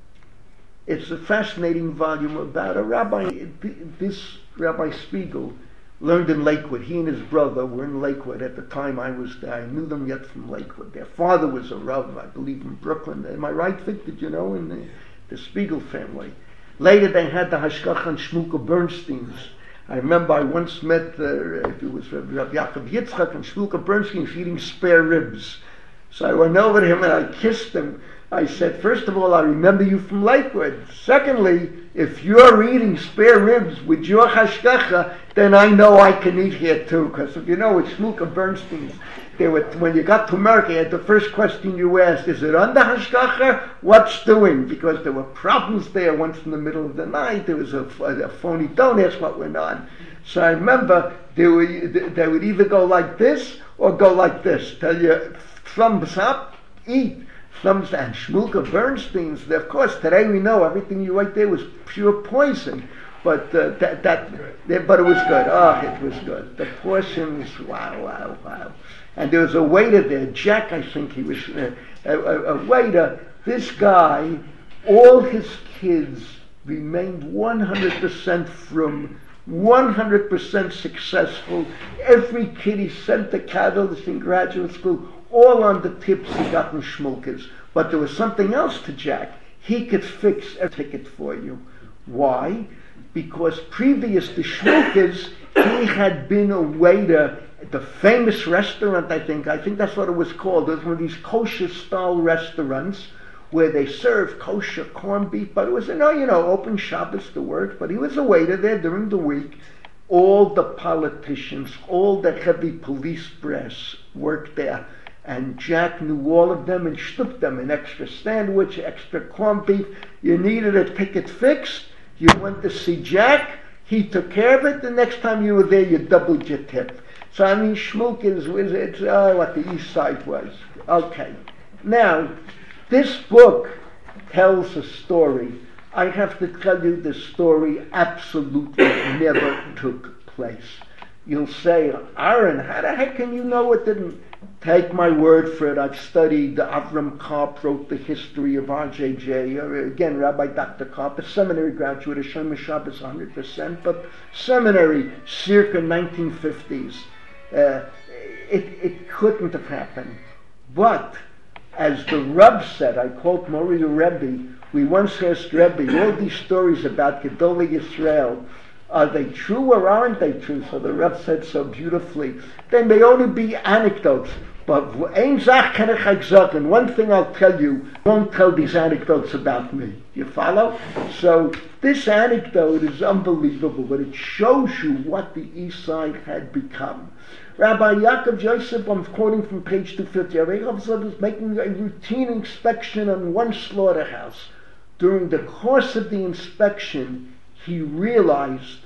It's a fascinating volume about a rabbi. This Rabbi Spiegel learned in Lakewood. He and his brother were in Lakewood at the time I was there. I knew them yet from Lakewood. Their father was a Rav, I believe, in Brooklyn. Am I right, Vic? Did you know? In the, the Spiegel family. Later they had the Hashgacha and Shmuelke Bernsteins. I remember I once met, uh, it was Rabbi Yaakov Yitzchak and Shmuelke Bernstein eating spare ribs. So I went over to him and I kissed him. I said, first of all, I remember you from Lakewood. Secondly, if you're eating spare ribs with your hashgacha, then I know I can eat here too. Because if you know, with Shmuelke Bernstein, they were, when you got to America, the first question you asked, is it under hashgacha? What's doing? Because there were problems there once in the middle of the night. There was a, a phony, don't ask what went on. So I remember they would, they would either go like this or go like this. Tell you, thumbs up, eat. Thumbs and Shmuelke Bernstein's. Of course, today we know everything you ate there was pure poison, but uh, that that, that but it was good. Oh, it was good. The portions, wow, wow, wow. And there was a waiter there, Jack, I think he was uh, a, a, a waiter. This guy, all his kids remained one hundred percent from. one hundred percent successful. Every kid he sent to college in graduate school, all on the tips he got in Shmuelke's. But there was something else to Jack. He could fix a ticket for you. Why? Because previous to Shmuelke's, he had been a waiter at the famous restaurant, I think. I think that's what it was called. It was one of these kosher-style restaurants where they serve kosher corned beef, but it was, you know, you know, open Shabbos to work, but he was a waiter there during the week. All the politicians, all the heavy police brass worked there, and Jack knew all of them and shtooped them, an extra sandwich, extra corned beef. You needed a ticket fixed, you went to see Jack, he took care of it, the next time you were there you doubled your tip. So I mean, Shmuelke's was, it's uh, what the East Side was. Okay, now, this book tells a story. I have to tell you the story absolutely never took place. You'll say, Aaron, how the heck can you know it didn't? Take my word for it. I've studied. Avram Karp wrote the history of R J J. Again, Rabbi Doctor Karp, a seminary graduate, a Shomer Shabbos one hundred percent, but seminary, circa nineteen fifties. Uh, it, it couldn't have happened. But as the Reb said, I quote Mori Rebbe, we once asked Rebbe, all these stories about Gedolei Yisrael, are they true or aren't they true? So the Reb said so beautifully, they may only be anecdotes, but ein Zach kann ich euch sagen, one thing I'll tell you, won't tell these anecdotes about me. You follow? So this anecdote is unbelievable, but it shows you what the East Side had become. Rabbi Yaakov Yosef, I'm quoting from page two fifty, Rabbi Yaakov Yosef was making a routine inspection on one slaughterhouse. During the course of the inspection, he realized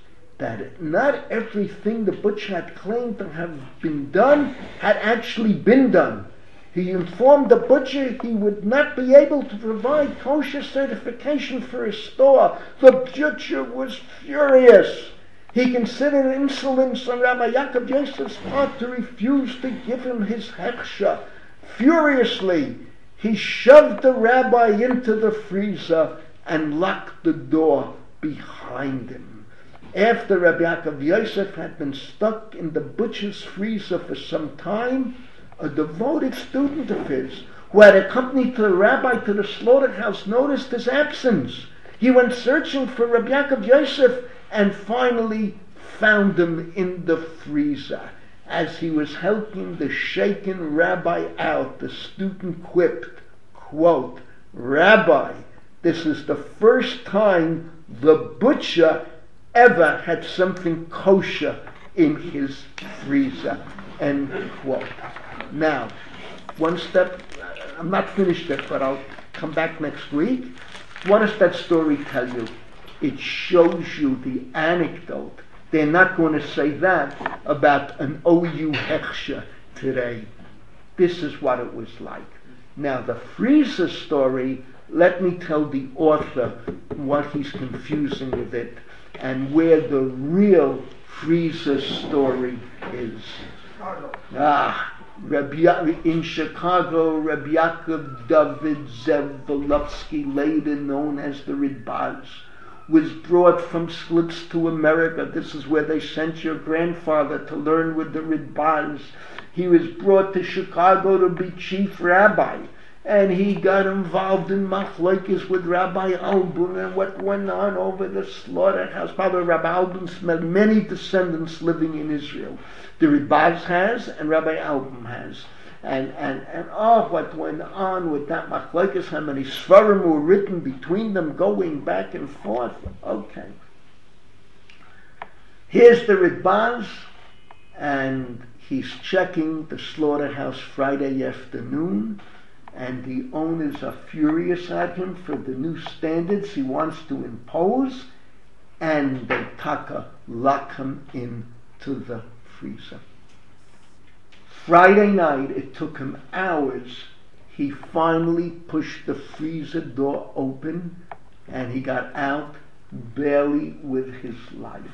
that not everything the butcher had claimed to have been done had actually been done. He informed the butcher he would not be able to provide kosher certification for his store. The butcher was furious. He considered insolence on Rabbi Yaakov Yosef's part to refuse to give him his hechsher. Furiously, he shoved the rabbi into the freezer and locked the door behind him. After Rabbi Yaakov Yosef had been stuck in the butcher's freezer for some time, a devoted student of his, who had accompanied the rabbi to the slaughterhouse, noticed his absence. He went searching for Rabbi Yaakov Yosef and finally found him in the freezer. As he was helping the shaken rabbi out, the student quipped, quote, "Rabbi, this is the first time the butcher ever had something kosher in his freezer," end quote. Now, one step, I'm not finished yet, but I'll come back next week. What does that story tell you? It shows you the anecdote. They're not going to say that about an O U hechsher today. This is what it was like. Now, the freezer story, let me tell the author what he's confusing with it and where the real freezer story is. Ah, Rabbi, in Chicago, Rabbi Yaakov David Zev Volofsky, later known as the Ridbaz, was brought from Slits to America. This is where they sent your grandfather to learn with the Ridbaz. He was brought to Chicago to be chief rabbi, and he got involved in machlokes with Rabbi Albun and what went on over the slaughterhouse. By the way, Rabbi Albun had many descendants living in Israel. The Ridbaz has, and Rabbi Albun has. And, and, and oh, what went on with that machlokes, how many svarim were written between them, going back and forth. Okay. Here's the Ridbaz, and he's checking the slaughterhouse Friday afternoon, and the owners are furious at him for the new standards he wants to impose, and they taka lock him into the freezer. Friday night, it took him hours. He finally pushed the freezer door open, and he got out barely with his life.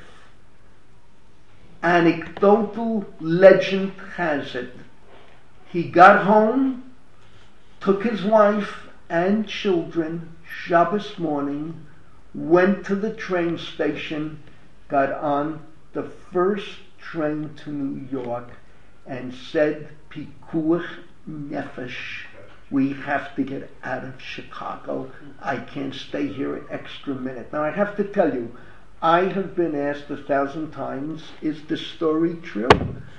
Anecdotal legend has it, he got home, took his wife and children Shabbos morning, went to the train station, got on the first train to New York, and said, "Pikuach nefesh, we have to get out of Chicago. I can't stay here an extra minute." Now I have to tell you, I have been asked a thousand times, is the story true?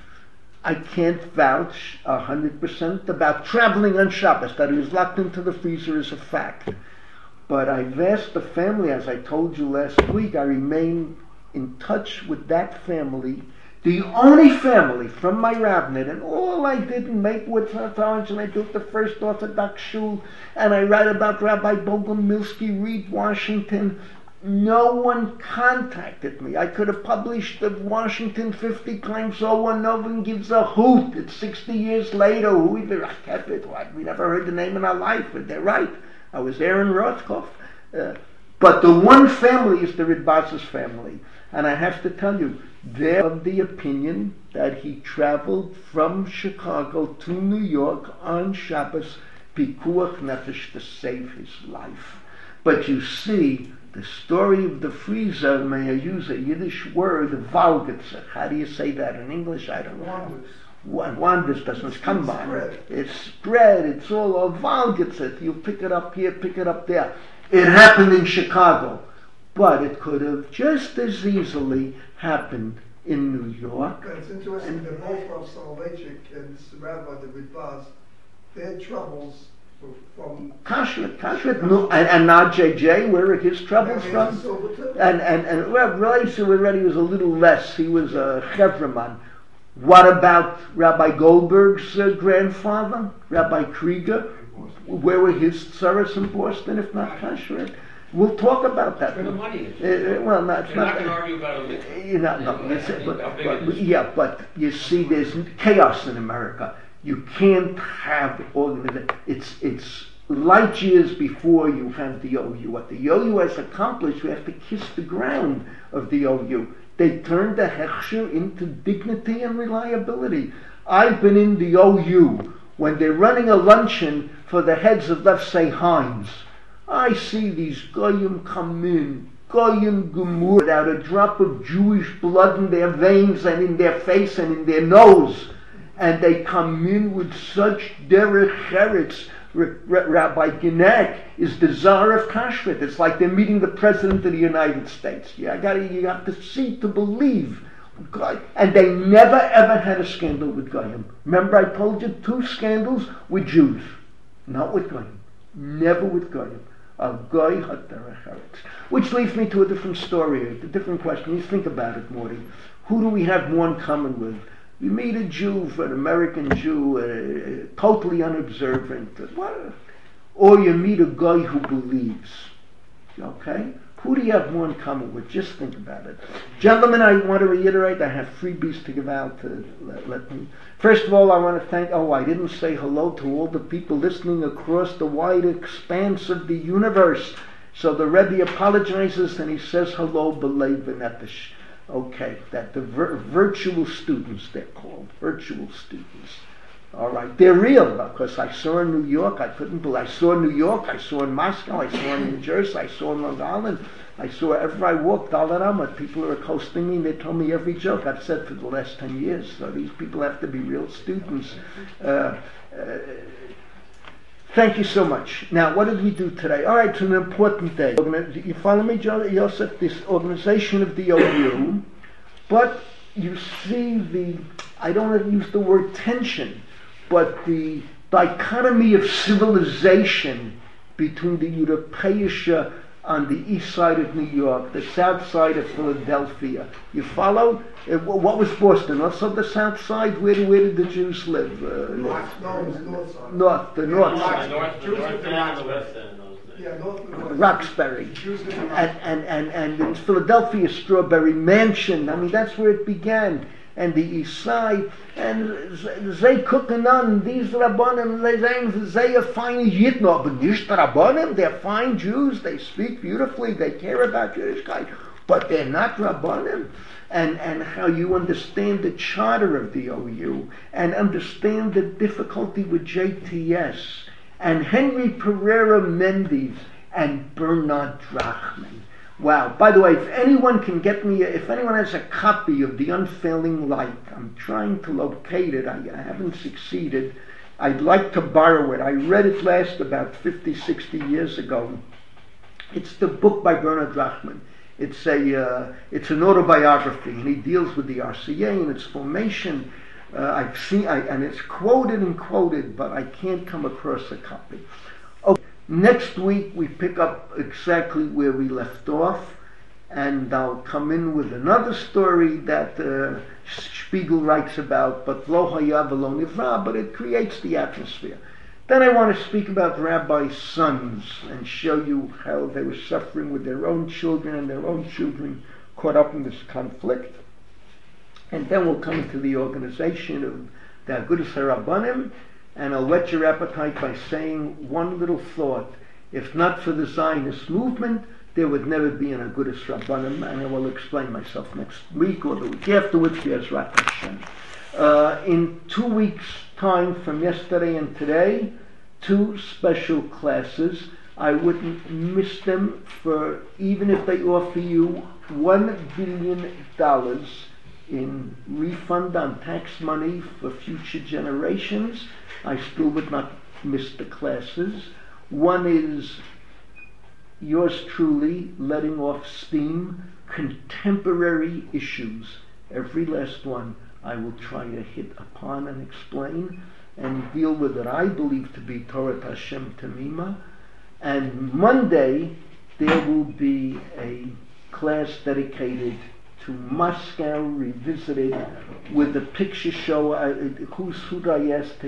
I can't vouch a hundred percent about traveling on Shabbos. That he was locked into the freezer is a fact. But I've asked the family, as I told you last week, I remain in touch with that family, the only family from my rabbinate, and all I did in Maplewood, Orange, and I built the first Orthodox shul, and I write about Rabbi Bogomilsky, Reed, Washington. No one contacted me. I could have published the Washington fifty times over, no one gives a hoot. It's sixty years later. Who even, I kept it. We never heard the name in our life, but they're right. I was there in Rothkopf. Uh, but the one family is the Ridbaz's family. And I have to tell you, they're of the opinion that he traveled from Chicago to New York on Shabbos, pikuach nefesh, to save his life. But you see, the story of the freezer, may I use a Yiddish word, Walgetzer. How do you say that in English? I don't know. Wanders doesn't come by. It's spread, it's all over Walgetzer. You pick it up here, pick it up there. It happened in Chicago. But it could have just as easily happened in New York. It's interesting that both Rav Soloveitchik and this Rabbi, the Ridbaz, they had troubles from Kashrut, Kashrut, no, and, and now J J, where are his troubles from? And and and Rabbi Reitzer already was a little less. He was a Chevraman. What about Rabbi Goldberg's uh, grandfather, Rabbi Krieger? Where were his tzaras in Boston, if not Kashrut? We'll talk about that. Where the money is. Uh, well, no, it's You're not. not going to argue about it. You know, no, listen, but, How big it but, is. yeah, but you see, there's chaos in America. You can't have organization. It's it's light years before you have the O U. What the O U has accomplished, we have to kiss the ground of the O U. They turned the Heckscher into dignity and reliability. I've been in the O U when they're running a luncheon for the heads of, let's say, Heinz. I see these goyim come in, goyim gemur, without a drop of Jewish blood in their veins and in their face and in their nose. And they come in with such derech eretz. Rabbi Genek is the Tsar of Kashrut. It's like they're meeting the President of the United States. Yeah, I gotta, you have to see to believe. God. And they never ever had a scandal with Goyim. Remember I told you two scandals with Jews, not with Goyim. Never with Goyim. A Goy had derech eretz. Which leads me to a different story, a different question. You think about it, Morty. Who do we have more in common with? You meet a Jew, an American Jew, uh, totally unobservant, what? Or you meet a guy who believes. Okay? Who do you have more in common with? Just think about it. Gentlemen, I want to reiterate, I have freebies to give out. To let, let me. First of all, I want to thank, oh, I didn't say hello to all the people listening across the wide expanse of the universe. So the Rebbe apologizes and he says hello, b'leiv v'nefesh. Okay, that the vir- virtual students, they're called, virtual students. All right, they're real, because I saw in New York, I couldn't believe, I saw in New York, I saw in Moscow, I saw in New Jersey, I saw in Long Island, I saw wherever I walked, Dalaram, people are accosting me, and they told me every joke I've said for the last ten years, so these people have to be real students. Uh, uh, Thank you so much. Now, what did we do today? All right, it's an important day. You follow me, Joseph? This organization of the O U, but you see the, I don't want to use the word tension, but the dichotomy of civilization between the Europäische on the east side of New York, the south side of Philadelphia. You follow? Uh, what was Boston? Also the south side? Where, where did the Jews live? Uh, North, no, it was north side. North, the north Yeah, side. North, Jews north lived in and the Roxbury. west end. Those days. Yeah, north and west. Roxbury. Jews lived in And, Roxbury. and, and, and in Philadelphia, Strawberry Mansion. I mean, that's where it began. And the east side, and they cooking on these Rabbanim, they saying they are fine Yidden, but nicht Rabbanim, they're fine Jews, they speak beautifully, they care about Yiddishkeit, but they're not Rabbanim. And, and how you understand the charter of the O U, and understand the difficulty with J T S, and Henry Pereira Mendes, and Bernard Drachman. Wow. By the way, if anyone can get me, if anyone has a copy of The Unfailing Light, I'm trying to locate it. I, I haven't succeeded. I'd like to borrow it. I read it last about fifty, sixty years ago. It's the book by Bernard Drachman. It's a, uh, it's an autobiography, and he deals with the R C A and its formation. Uh, I've seen, I, and it's quoted and quoted, but I can't come across a copy. Okay. Next week we pick up exactly where we left off, and I'll come in with another story that uh, Spiegel writes about, but lo haya v'lo nivra, but it creates the atmosphere. Then I want to speak about Rabbi's sons and show you how they were suffering with their own children and their own children caught up in this conflict. And then we'll come to the organization of the Agudas HaRabbanim, and I'll whet your appetite by saying one little thought. If not for the Zionist movement, there would never be an Agudas Rabbanim, and I will explain myself next week or the week afterwards, Be'ezrat Hashem. Uh, in two weeks' time from yesterday and today, two special classes. I wouldn't miss them for, even if they offer you one billion dollars in refund on tax money for future generations, I still would not miss the classes. One is yours truly, letting off steam, contemporary issues. Every last one I will try to hit upon and explain and deal with what I believe to be Torah Hashem Tamima. And Monday there will be a class dedicated to Moscow Revisited with a picture show. I, who's who do I ask to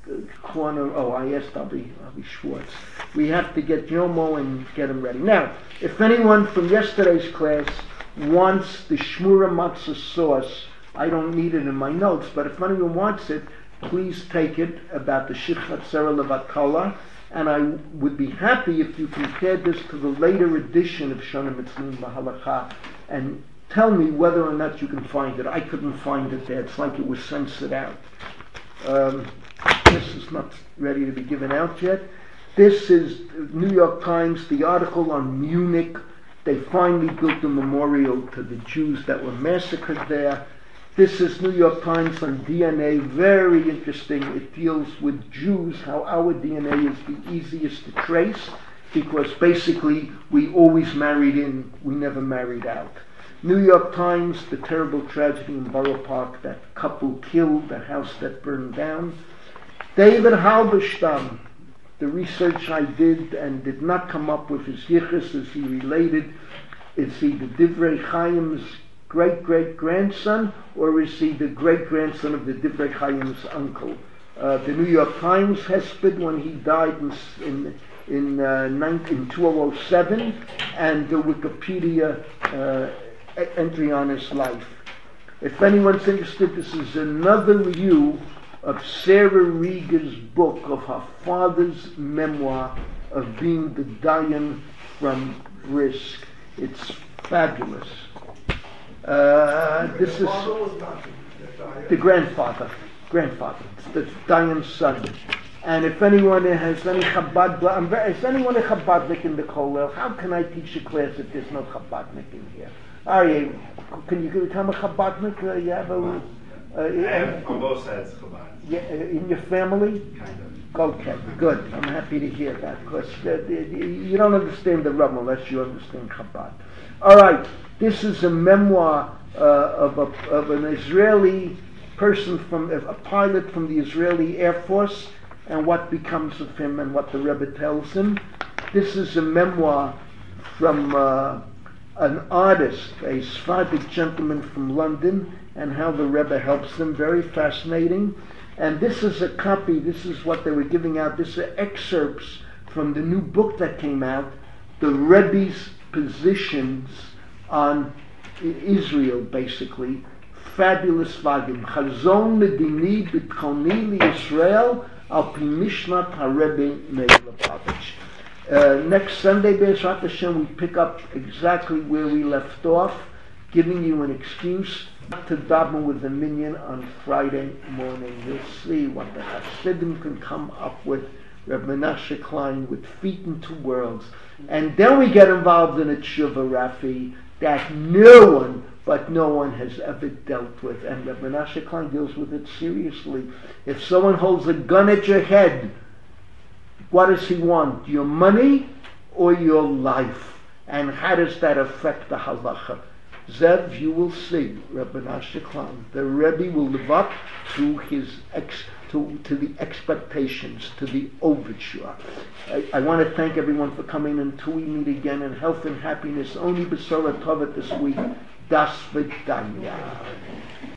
corner. Oh, I asked Avi, Avi Schwartz. We have to get Yomo and get him ready. Now, if anyone from yesterday's class wants the Shmura Matzah sauce, I don't need it in my notes, but if anyone wants it, please take it about the Shichat Zera Levatala, and I would be happy if you compared this to the later edition of Shana Mitzvim Mahalacha and tell me whether or not you can find it. I couldn't find it there. It's like it was censored out. Um, this is not ready to be given out yet. This is New York Times, the article on Munich. They finally built a memorial to the Jews that were massacred there. This is New York Times on D N A, very interesting. It deals with Jews, how our D N A is the easiest to trace, because basically we always married in, we never married out. New York Times, the terrible tragedy in Borough Park, that couple killed, the house that burned down. David Halberstam, the research I did and did not come up with his yichus as he related, is he the Divrei Chaim's great-great-grandson, or is he the great-grandson of the Divrei Chaim's uncle? Uh, the New York Times hesped when he died in in, in, uh, in two thousand seven, and the Wikipedia uh, entry on his life. If anyone's interested, this is another review of Sarah Rieger's book of her father's memoir of being the Dayan from Brisk. It's fabulous. Uh, this is the grandfather, grandfather, it's the Dayan's son. And if anyone has any Chabad, I'm very, is anyone a Chabadnik in the Kollel? How can I teach a class if there's no Chabadnik in here? Aryeh, can you become a Chabadnik? Uh, you have a, uh, I have on both sides Chabad. Yeah, uh, in your family? Kind of. Okay, good. I'm happy to hear that, because uh, you don't understand the Ram unless you understand Chabad. All right, this is a memoir uh, of, a, of an Israeli person, from a pilot from the Israeli Air Force, and what becomes of him and what the Rebbe tells him. This is a memoir from uh, an artist, a Sephardic gentleman from London, and how the Rebbe helps them. Very fascinating. And this is a copy, this is what they were giving out. These are excerpts from the new book that came out, the Rebbe's positions on Israel, basically. Fabulous volume. Chazon Medini B'Tchoni L'Yisrael Al Pi Mishnat HaRebbe Meir Lubavitch. Uh, next Sunday, Be'ezrat Hashem, we pick up exactly where we left off, giving you an excuse to daven with the minyan on Friday morning. You'll see what the Hasidim can come up with, Reb Menashe Klein, with feet in two worlds. And then we get involved in a tshuva, Rafi, that no one, but no one has ever dealt with. And Reb Menashe Klein deals with it seriously. If someone holds a gun at your head, what does he want? Your money or your life? And how does that affect the halacha? Zev, you will see, Reb Menashe Klein, the Rebbe will live up to his ex, to, to the expectations, to the overture. I, I want to thank everyone for coming until we meet again in health and happiness. Only B'Sorah Tova this week. Das V'Danya.